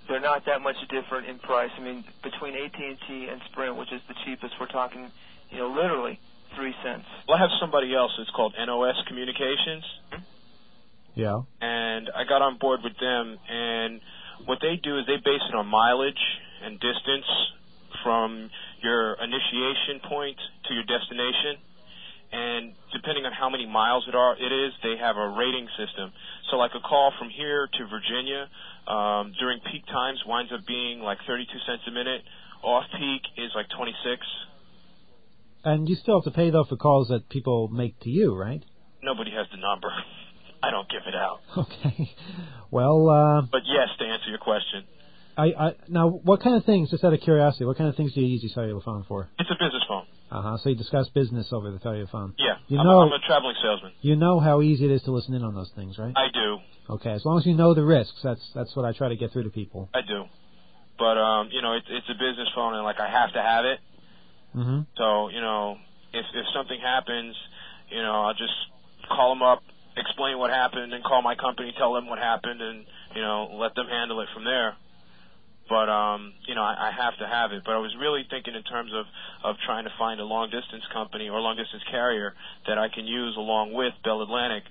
they're not that much different in price. I mean, between AT&T and Sprint, which is the cheapest, we're talking, literally 3 cents. Well, I have somebody else. It's called NOS Communications. Yeah. And I got on board with them, and what they do is they base it on mileage and distance from your initiation point to your destination. And depending on how many miles it is, they have a rating system. So like a call from here to Virginia during peak times winds up being like 32 cents a minute. Off peak is like 26. And you still have to pay, though, for calls that people make to you, right? Nobody has the number. I don't give it out. Okay. Well, but yes, to answer your question. Now, what kind of things, just out of curiosity, what kind of things do you use your cellular phone for? It's a business phone. So you discuss business over the cellular phone. Yeah. I'm a traveling salesman. You know how easy it is to listen in on those things, right? I do. Okay. As long as you know the risks, that's what I try to get through to people. I do. But it's a business phone, and like I have to have it. Mm-hmm. So if something happens, I'll just call them up, explain what happened, and call my company, tell them what happened, and let them handle it from there. But I have to have it. But I was really thinking in terms of trying to find a long distance company or long distance carrier that I can use along with Bell Atlantic,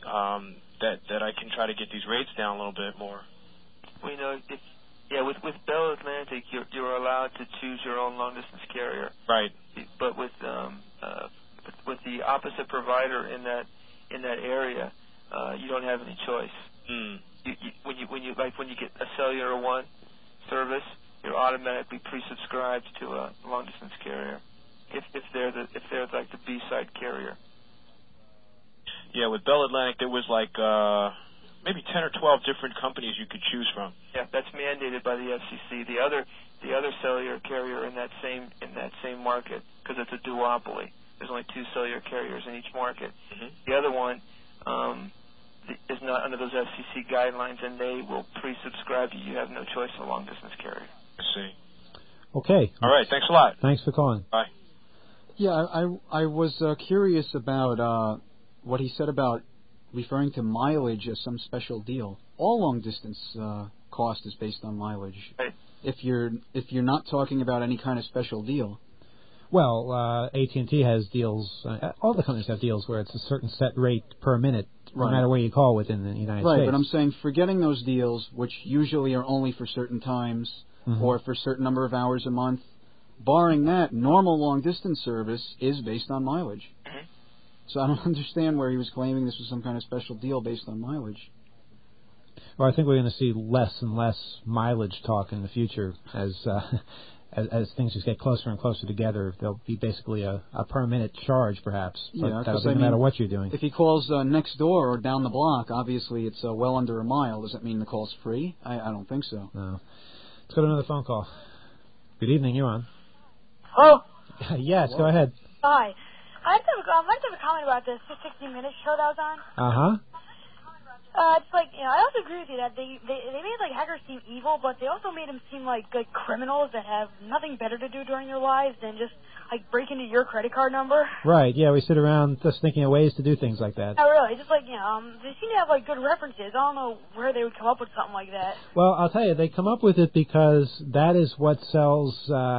that I can try to get these rates down a little bit more. Well, with Bell Atlantic, you're allowed to choose your own long distance carrier. Right. But with the opposite provider in that area, you don't have any choice. Mm. When you get a Cellular One service, you're automatically pre-subscribed to a long distance carrier if they're like the B-side carrier. Yeah, with Bell Atlantic there was like maybe 10 or 12 different companies you could choose from. Yeah, that's mandated by the FCC. The other cellular carrier in that same market, because it's a duopoly. There's only 2 cellular carriers in each market. Mm-hmm. The other one is not under those FCC guidelines, and they will pre-subscribe you. You have no choice in a long-distance carrier. I see. Okay. All right. Thanks a lot. Thanks for calling. Bye. Yeah, I was curious about what he said about referring to mileage as some special deal. All long-distance cost is based on mileage. Right. If you're not talking about any kind of special deal. Well, AT&T has deals. All the companies have deals where it's a certain set rate per minute, no matter where you call within the United States. Right, but I'm saying forgetting those deals, which usually are only for certain times or for a certain number of hours a month, barring that, normal long-distance service is based on mileage. Mm-hmm. So I don't understand where he was claiming this was some kind of special deal based on mileage. Well, I think we're going to see less and less mileage talk in the future as things just get closer and closer together. There'll be basically a per-minute charge, perhaps, but that'll be no matter what you're doing. If he calls next door or down the block, obviously it's well under a mile. Does that mean the call's free? I don't think so. No. Let's go to another phone call. Good evening, you're on. Hello? Yes, go ahead. Hi. I'd like to have a comment about the 60 Minutes show that was on. Uh-huh. It's like, I also agree with you that they made like hackers seem evil, but they also made them seem like criminals that have nothing better to do during their lives than just break into your credit card number. Right, yeah, we sit around just thinking of ways to do things like that. Oh, really? Just they seem to have good references. I don't know where they would come up with something like that. Well, I'll tell you, they come up with it because that is what sells.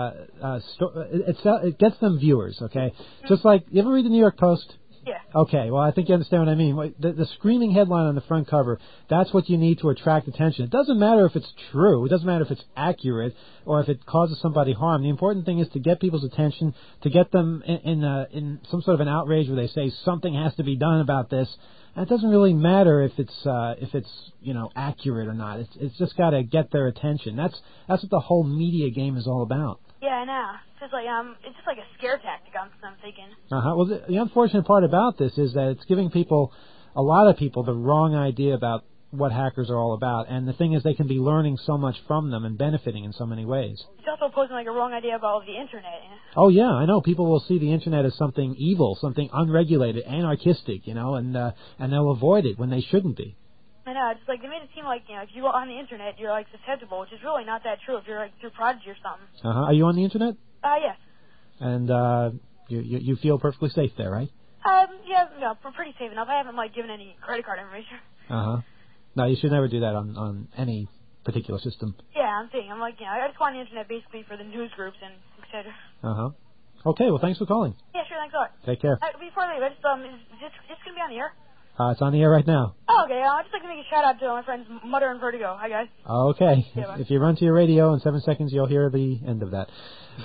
It gets them viewers. Okay, just like you ever read the New York Post? Yeah. Okay, well, I think you understand what I mean. The screaming headline on the front cover, that's what you need to attract attention. It doesn't matter if it's true. It doesn't matter if it's accurate or if it causes somebody harm. The important thing is to get people's attention, to get them in some sort of an outrage where they say something has to be done about this. And it doesn't really matter if it's accurate or not. It's just got to get their attention. That's what the whole media game is all about. Yeah, I know. It's just like a scare tactic, I'm thinking. Well, the unfortunate part about this is that it's giving a lot of people, the wrong idea about what hackers are all about. And the thing is, they can be learning so much from them and benefiting in so many ways. It's also posing a wrong idea about the internet. Oh yeah, I know. People will see the internet as something evil, something unregulated, anarchistic, and they'll avoid it when they shouldn't be. I know. It's they made it seem like if you go on the internet, you're susceptible, which is really not that true. If you're through Prodigy or something. Are you on the internet? Yes. And you feel perfectly safe there, right? Yeah, pretty safe enough. I haven't given any credit card information. No, you should never do that on any particular system. Yeah, I'm saying. I'm like, I just go on the internet basically for the news groups and etc. Okay, well, thanks for calling. Yeah, sure, thanks a lot. Take care. Before I leave, is this going to be on the air? It's on the air right now. Oh, okay. I'd just like to make a shout-out to my friends Mutter and Vertigo. Hi, guys. Okay. Yeah, if you run to your radio in 7 seconds, you'll hear the end of that.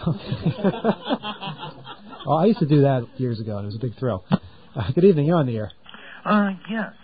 Oh, I used to do that years ago, and it was a big thrill. Good evening. You're on the air. Yes.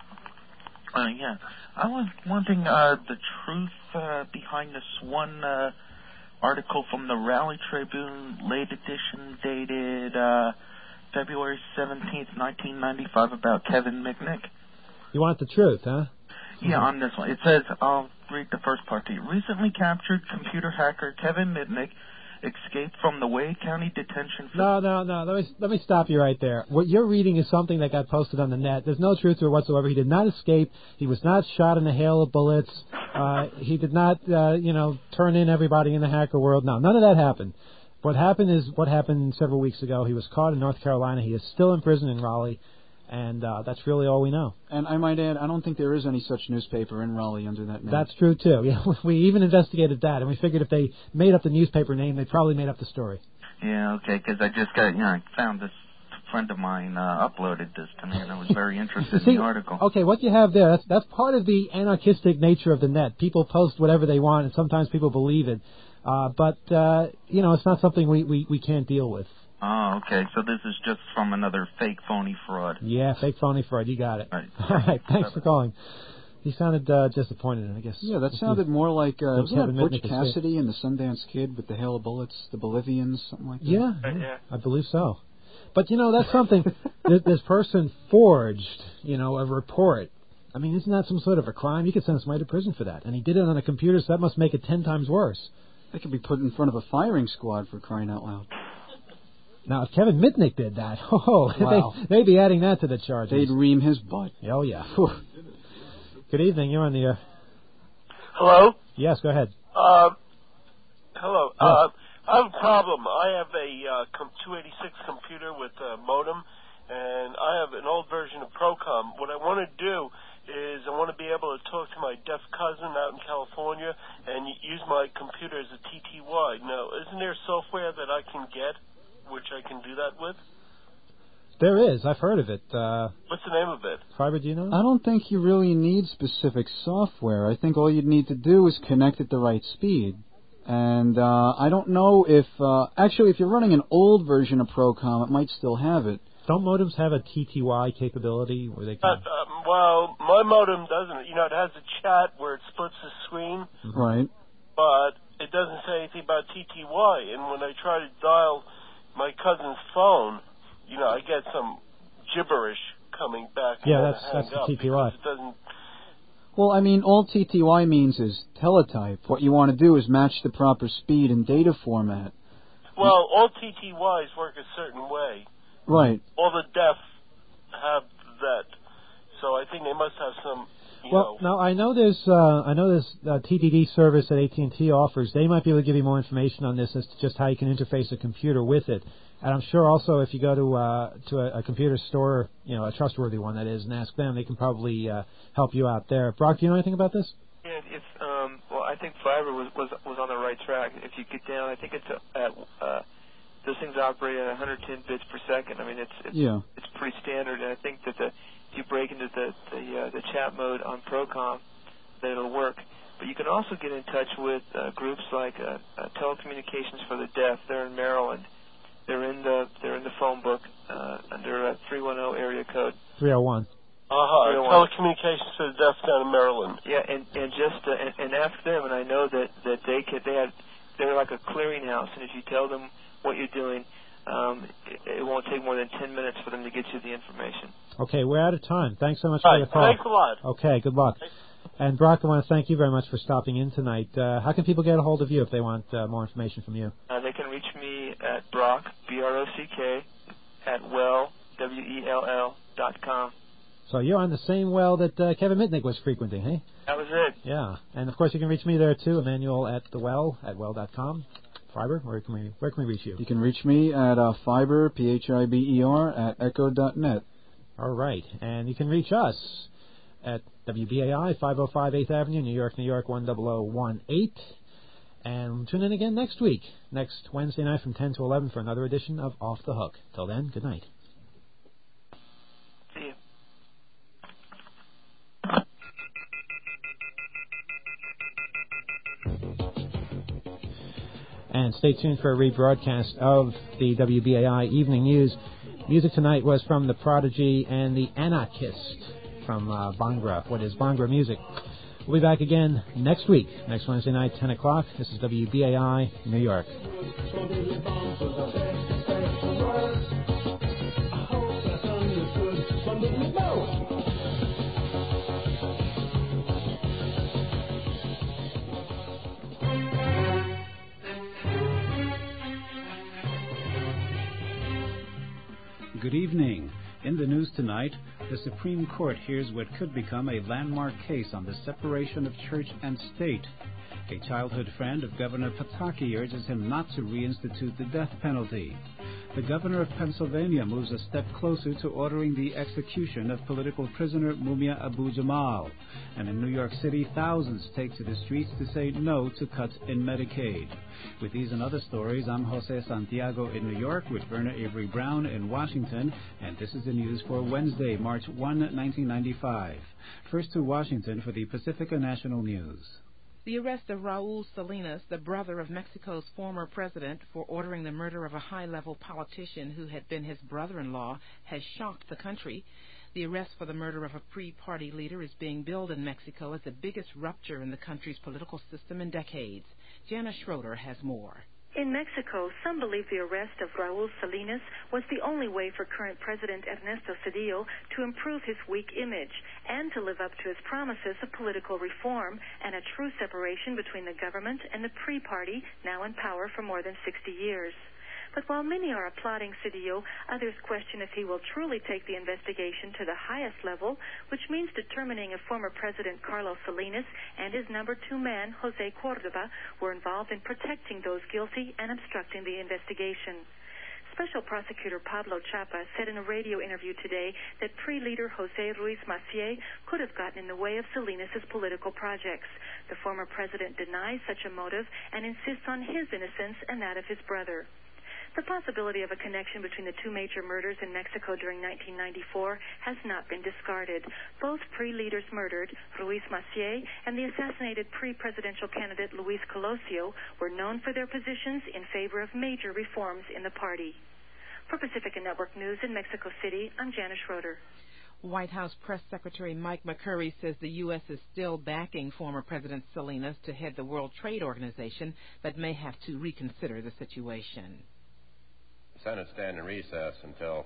Yeah. I was wanting the truth behind this one article from the Raleigh Tribune, late edition, dated February 17th, 1995, about Kevin Mitnick. You want the truth, huh? Yeah, on this one. It says, I'll read the first part to you. Recently captured computer hacker Kevin Mitnick escaped from the Wade County detention. No. Let me stop you right there. What you're reading is something that got posted on the net. There's no truth to it whatsoever. He did not escape. He was not shot in a hail of bullets. He did not, turn in everybody in the hacker world. No, none of that happened. What happened is what happened several weeks ago. He was caught in North Carolina. He is still in prison in Raleigh. And that's really all we know. And I might add, I don't think there is any such newspaper in Raleigh under that name. That's true, too. Yeah, we even investigated that, and we figured if they made up the newspaper name, they probably made up the story. Yeah, okay, because I just got, I found this friend of mine uploaded this to me, and I was very interested in the article. Okay, what you have there, that's part of the anarchistic nature of the net. People post whatever they want, and sometimes people believe it. But it's not something we can't deal with. Oh, okay. So this is just from another fake, phony fraud. Yeah, fake, phony fraud. You got it. Right. All right. Thanks for calling. He sounded disappointed, I guess. Yeah, that sounded more like wasn't that Butch Mitnick Cassidy and the Sundance Kid with the hail of bullets, the Bolivians, something like that? Yeah, I believe so. But, that's something this person forged, a report. I mean, isn't that some sort of a crime? You could send somebody to prison for that. And he did it on a computer, so that must make it 10 times worse. They could be put in front of a firing squad for crying out loud. Now, if Kevin Mitnick did that, wow. they'd be adding that to the charges. They'd ream his butt. Oh, yeah. Good evening. You're on the air. Hello? Yes, go ahead. Hello. Yes. I have a problem. I have a 286 computer with a modem, and I have an old version of Procom. What I want to do is I want to be able to talk to my deaf cousin out in California and use my computer as a TTY. Now, isn't there software that I can get which I can do that with? There is. I've heard of it. What's the name of it? Fiber, do you know? I don't think you really need specific software. I think all you'd need to do is connect at the right speed. And I don't know if... actually, if you're running an old version of Procom, it might still have it. Don't modems have a TTY capability where they can... Well, my modem doesn't. It has a chat where it splits the screen. Right. But it doesn't say anything about TTY. And when I try to dial my cousin's phone, I get some gibberish coming back. Yeah, that's the TTY. It doesn't. Well, I mean, all TTY means is teletype. What you want to do is match the proper speed and data format. Well, all TTYs work a certain way. Right. All the deaf have that, so I think they must have some. Now I know there's TDD service that AT&T offers. They might be able to give you more information on this as to just how you can interface a computer with it. And I'm sure also if you go to a computer store, a trustworthy one that is, and ask them, they can probably help you out there. Brock, do you know anything about this? Yeah, I think Fiber was on the right track. If you get down, I think it's at those things operate at 110 bits per second. I mean, it's pretty standard, and I think that if you break into the chat mode on Procom, that it'll work. But you can also get in touch with groups like Telecommunications for the Deaf. They're in Maryland. They're in the phone book under 310 area code. 301. Telecommunications for the Deaf down in Maryland. Yeah, and just and ask them. And I know that they're like a clearinghouse. And if you tell them what you're doing, it won't take more than 10 minutes for them to get you the information. Okay, we're out of time. Thanks so much for the call. Thanks a lot. Okay, good luck. And Brock, I want to thank you very much for stopping in tonight. How can people get a hold of you if they want more information from you? They can reach me at Brock, BROCK, at WELL.com. So you're on the same well that Kevin Mitnick was frequenting, hey? That was it. Yeah. And, of course, you can reach me there, too, Emmanuel at well.com. Fiber, where can we reach you? You can reach me at Fiber, PHIBER, at echo.net. All right. And you can reach us at WBAI, 505 8th Avenue, New York, 10018. And tune in again next week, next Wednesday night from 10 to 11 for another edition of Off the Hook. Till then, good night. See you. And stay tuned for a rebroadcast of the WBAI Evening News. Music tonight was from The Prodigy and The Anarchist from Bhangra. What is Bhangra music? We'll be back again next week, next Wednesday night, 10 o'clock. This is WBAI, New York. Good evening. In the news tonight, the Supreme Court hears what could become a landmark case on the separation of church and state. A childhood friend of Governor Pataki urges him not to reinstitute the death penalty. The governor of Pennsylvania moves a step closer to ordering the execution of political prisoner Mumia Abu-Jamal. And in New York City, thousands take to the streets to say no to cuts in Medicaid. With these and other stories, I'm Jose Santiago in New York with Verna Avery Brown in Washington, and this is the news for Wednesday, March 1, 1995. First to Washington for the Pacifica National News. The arrest of Raul Salinas, the brother of Mexico's former president, for ordering the murder of a high-level politician who had been his brother-in-law, has shocked the country. The arrest for the murder of a pre-party leader is being billed in Mexico as the biggest rupture in the country's political system in decades. Jana Schroeder has more. In Mexico, some believe the arrest of Raul Salinas was the only way for current President Ernesto Zedillo to improve his weak image and to live up to his promises of political reform and a true separation between the government and the pre-party, now in power for more than 60 years. But while many are applauding Zedillo, others question if he will truly take the investigation to the highest level, which means determining if former President Carlos Salinas and his number 2 man, Jose Cordoba, were involved in protecting those guilty and obstructing the investigation. Special Prosecutor Pablo Chapa said in a radio interview today that pre-leader Jose Ruiz Macié could have gotten in the way of Salinas' political projects. The former president denies such a motive and insists on his innocence and that of his brother. The possibility of a connection between the 2 major murders in Mexico during 1994 has not been discarded. Both pre-leaders murdered, Ruiz Macié and the assassinated pre-presidential candidate Luis Colosio, were known for their positions in favor of major reforms in the party. For Pacifica Network News in Mexico City, I'm Janice Schroeder. White House Press Secretary Mike McCurry says the U.S. is still backing former President Salinas to head the World Trade Organization, but may have to reconsider the situation. The Senate stand in recess until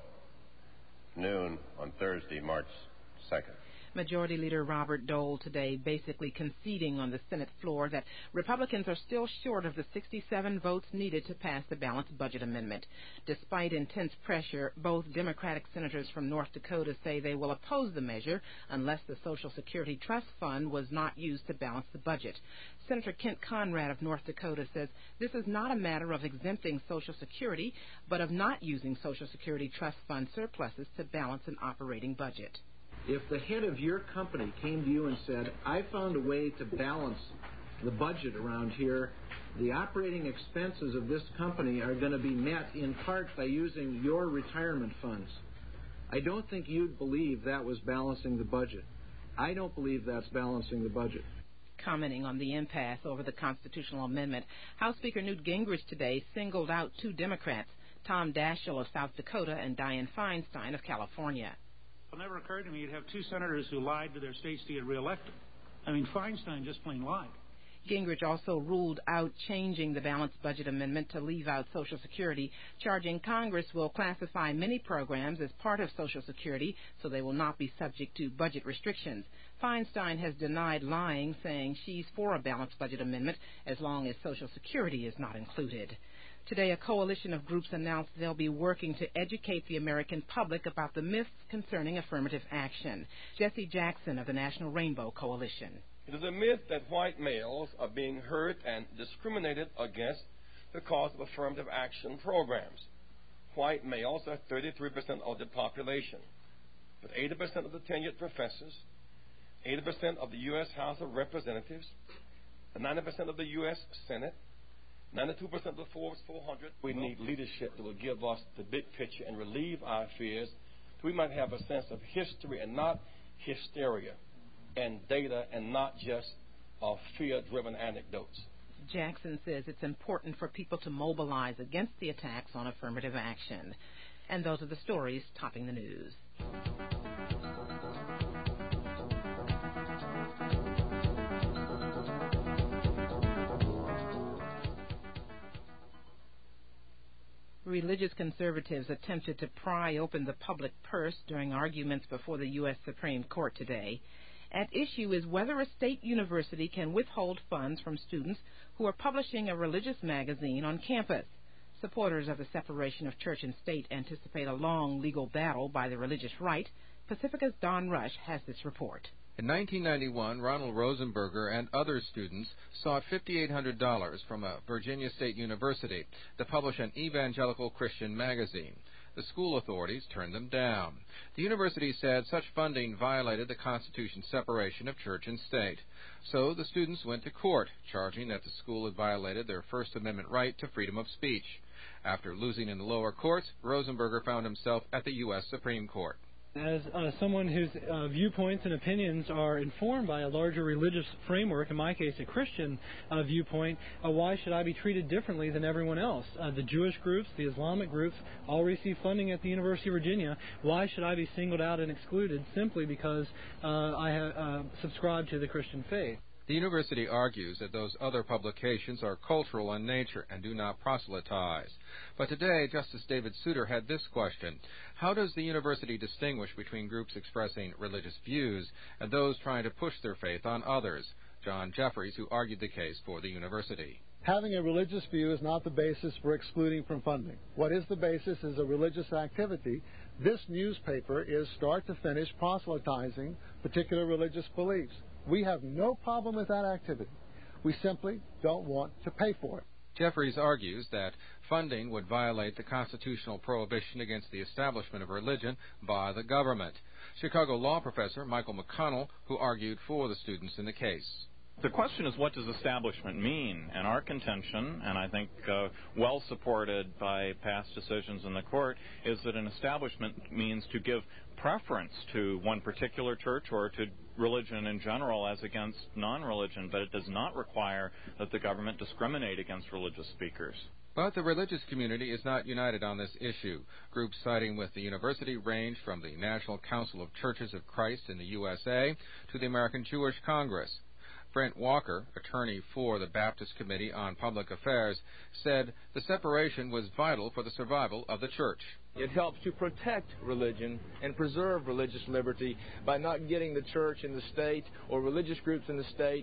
noon on Thursday, March 2nd. Majority Leader Robert Dole today basically conceding on the Senate floor that Republicans are still short of the 67 votes needed to pass the balanced budget amendment. Despite intense pressure, both Democratic senators from North Dakota say they will oppose the measure unless the Social Security Trust Fund was not used to balance the budget. Senator Kent Conrad of North Dakota says this is not a matter of exempting Social Security, but of not using Social Security Trust Fund surpluses to balance an operating budget. If the head of your company came to you and said, I found a way to balance the budget around here, the operating expenses of this company are going to be met in part by using your retirement funds, I don't think you'd believe that was balancing the budget. I don't believe that's balancing the budget. Commenting on the impasse over the constitutional amendment, House Speaker Newt Gingrich today singled out 2 Democrats, Tom Daschle of South Dakota and Dianne Feinstein of California. It never occurred to me you'd have 2 senators who lied to their states to get reelected. I mean, Feinstein just plain lied. Gingrich also ruled out changing the balanced budget amendment to leave out Social Security, charging Congress will classify many programs as part of Social Security so they will not be subject to budget restrictions. Feinstein has denied lying, saying she's for a balanced budget amendment as long as Social Security is not included. Today, a coalition of groups announced they'll be working to educate the American public about the myths concerning affirmative action. Jesse Jackson of the National Rainbow Coalition. It is a myth that white males are being hurt and discriminated against because of affirmative action programs. White males are 33% of the population, but 80% of the tenured professors, 80% of the U.S. House of Representatives, the 90% of the U.S. Senate, 92% of the Forbes 400. We need leadership that will give us the big picture and relieve our fears, so we might have a sense of history and not hysteria, and data and not just fear-driven anecdotes. Jackson says it's important for people to mobilize against the attacks on affirmative action. And those are the stories topping the news. Religious conservatives attempted to pry open the public purse during arguments before the U.S. Supreme Court today. At issue is whether a state university can withhold funds from students who are publishing a religious magazine on campus. Supporters of the separation of church and state anticipate a long legal battle by the religious right. Pacifica's Don Rush has this report. In 1991, Ronald Rosenberger and other students sought $5,800 from a Virginia State University to publish an evangelical Christian magazine. The school authorities turned them down. The university said such funding violated the Constitution's separation of church and state. So the students went to court, charging that the school had violated their First Amendment right to freedom of speech. After losing in the lower courts, Rosenberger found himself at the U.S. Supreme Court. As someone whose viewpoints and opinions are informed by a larger religious framework, in my case a Christian viewpoint, why should I be treated differently than everyone else? The Jewish groups, the Islamic groups, all receive funding at the University of Virginia. Why should I be singled out and excluded simply because I subscribe to the Christian faith? The university argues that those other publications are cultural in nature and do not proselytize. But today, Justice David Souter had this question: how does the university distinguish between groups expressing religious views and those trying to push their faith on others? John Jeffries, who argued the case for the university. Having a religious view is not the basis for excluding from funding. What is the basis is a religious activity. This newspaper is start to finish proselytizing particular religious beliefs. We have no problem with that activity. We simply don't want to pay for it. Jeffries argues that funding would violate the constitutional prohibition against the establishment of religion by the government. Chicago law professor Michael McConnell, who argued for the students in the case. The question is, what does establishment mean? And our contention, and I think well supported by past decisions in the court, is that an establishment means to give preference to one particular church or to religion in general as against non-religion, but it does not require that the government discriminate against religious speakers. But the religious community is not united on this issue. Groups siding with the university range from the National Council of Churches of Christ in the USA to the American Jewish Congress. Brent Walker, attorney for the Baptist Committee on Public Affairs, said the separation was vital for the survival of the church. It helps to protect religion and preserve religious liberty by not getting the church and the state or religious groups in the state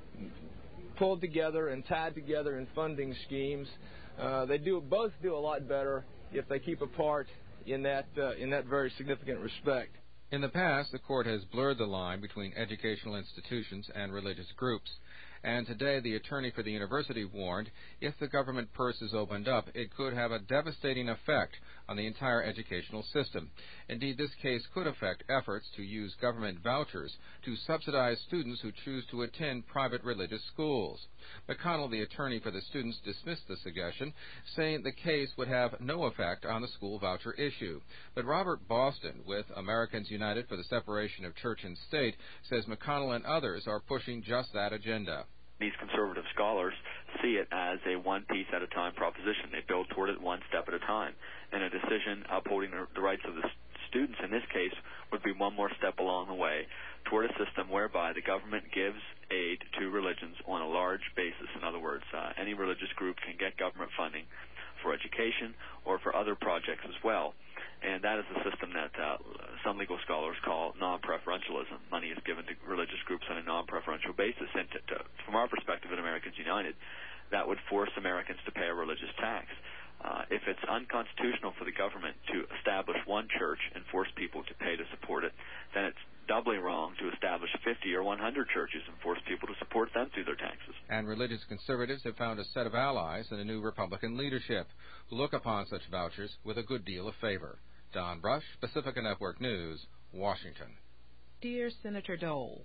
pulled together and tied together in funding schemes. They both do a lot better if they keep apart in that very significant respect. In the past, the court has blurred the line between educational institutions and religious groups. And today, the attorney for the university warned if the government purse is opened up, it could have a devastating effect on the entire educational system. Indeed, this case could affect efforts to use government vouchers to subsidize students who choose to attend private religious schools. McConnell, the attorney for the students, dismissed the suggestion, saying the case would have no effect on the school voucher issue. But Robert Boston, with Americans United for the Separation of Church and State, says McConnell and others are pushing just that agenda. These conservative scholars see it as a one-piece-at-a-time proposition. They build toward it one step at a time. And a decision upholding the rights of the students in this case would be one more step along the way toward a system whereby the government gives aid to religions on a large basis. In other words, any religious group can get government funding for education or for other projects as well. And that is a system that some legal scholars call non-preferentialism. Money is given to religious groups on a non-preferential basis. And from our perspective at Americans United, that would force Americans to pay a religious tax. If it's unconstitutional for the government to establish one church and force people to pay to support it, then it's doubly wrong to establish 50 or 100 churches and force people to support them through their taxes. And religious conservatives have found a set of allies in the new Republican leadership who look upon such vouchers with a good deal of favor. Don Brush, Pacifica Network News, Washington. Dear Senator Dole,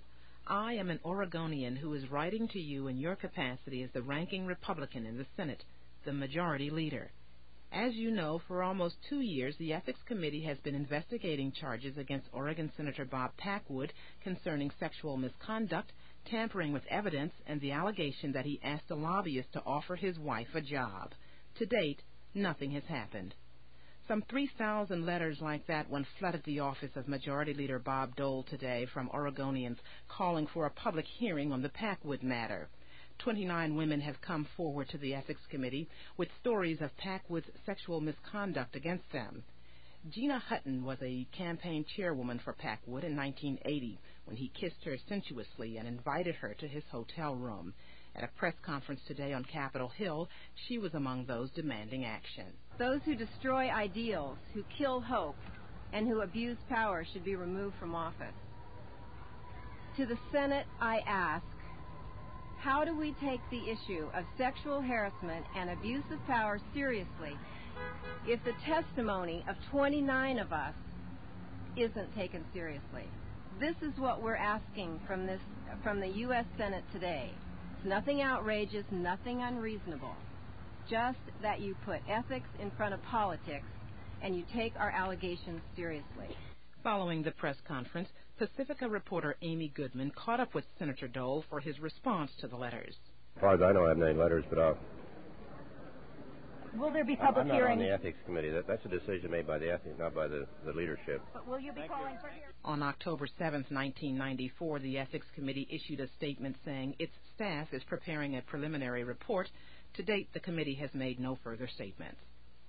I am an Oregonian who is writing to you in your capacity as the ranking Republican in the Senate, the majority leader. As you know, for almost 2 years, the Ethics Committee has been investigating charges against Oregon Senator Bob Packwood concerning sexual misconduct, tampering with evidence, and the allegation that he asked a lobbyist to offer his wife a job. To date, nothing has happened. Some 3,000 letters like that one flooded the office of Majority Leader Bob Dole today from Oregonians calling for a public hearing on the Packwood matter. 29 women have come forward to the Ethics Committee with stories of Packwood's sexual misconduct against them. Gina Hutton was a campaign chairwoman for Packwood in 1980 when he kissed her sensuously and invited her to his hotel room. At a press conference today on Capitol Hill, she was among those demanding action. Those who destroy ideals, who kill hope, and who abuse power should be removed from office. To the Senate, I ask, how do we take the issue of sexual harassment and abuse of power seriously if the testimony of 29 of us isn't taken seriously? This is what we're asking from the U.S. Senate today. It's nothing outrageous, nothing unreasonable, just that you put ethics in front of politics and you take our allegations seriously. Following the press conference, Pacifica reporter Amy Goodman caught up with Senator Dole for his response to the letters. As far as I know, I haven't any letters, but will there be public I'm not hearings? on the ethics committee. That's a decision made by the ethics, not by the leadership. But will you be calling for hearings? On October 7, 1994, the Ethics Committee issued a statement saying its staff is preparing a preliminary report. To date, the committee has made no further statements.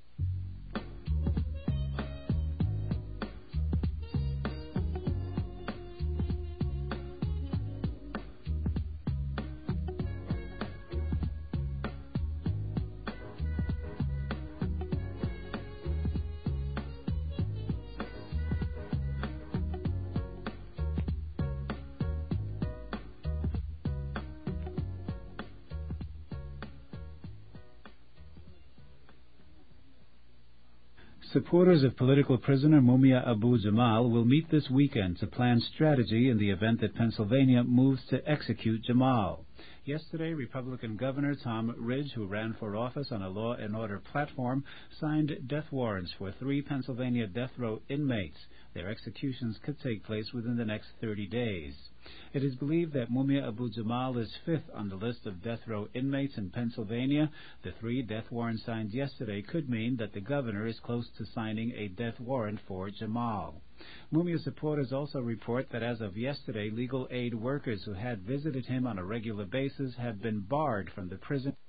Supporters of political prisoner Mumia Abu-Jamal will meet this weekend to plan strategy in the event that Pennsylvania moves to execute Jamal. Yesterday, Republican Governor Tom Ridge, who ran for office on a law and order platform, signed death warrants for 3 Pennsylvania death row inmates. Their executions could take place within the next 30 days. It is believed that Mumia Abu-Jamal is 5th on the list of death row inmates in Pennsylvania. The 3 death warrants signed yesterday could mean that the governor is close to signing a death warrant for Jamal. Mumia supporters also report that as of yesterday, legal aid workers who had visited him on a regular basis have been barred from the prison.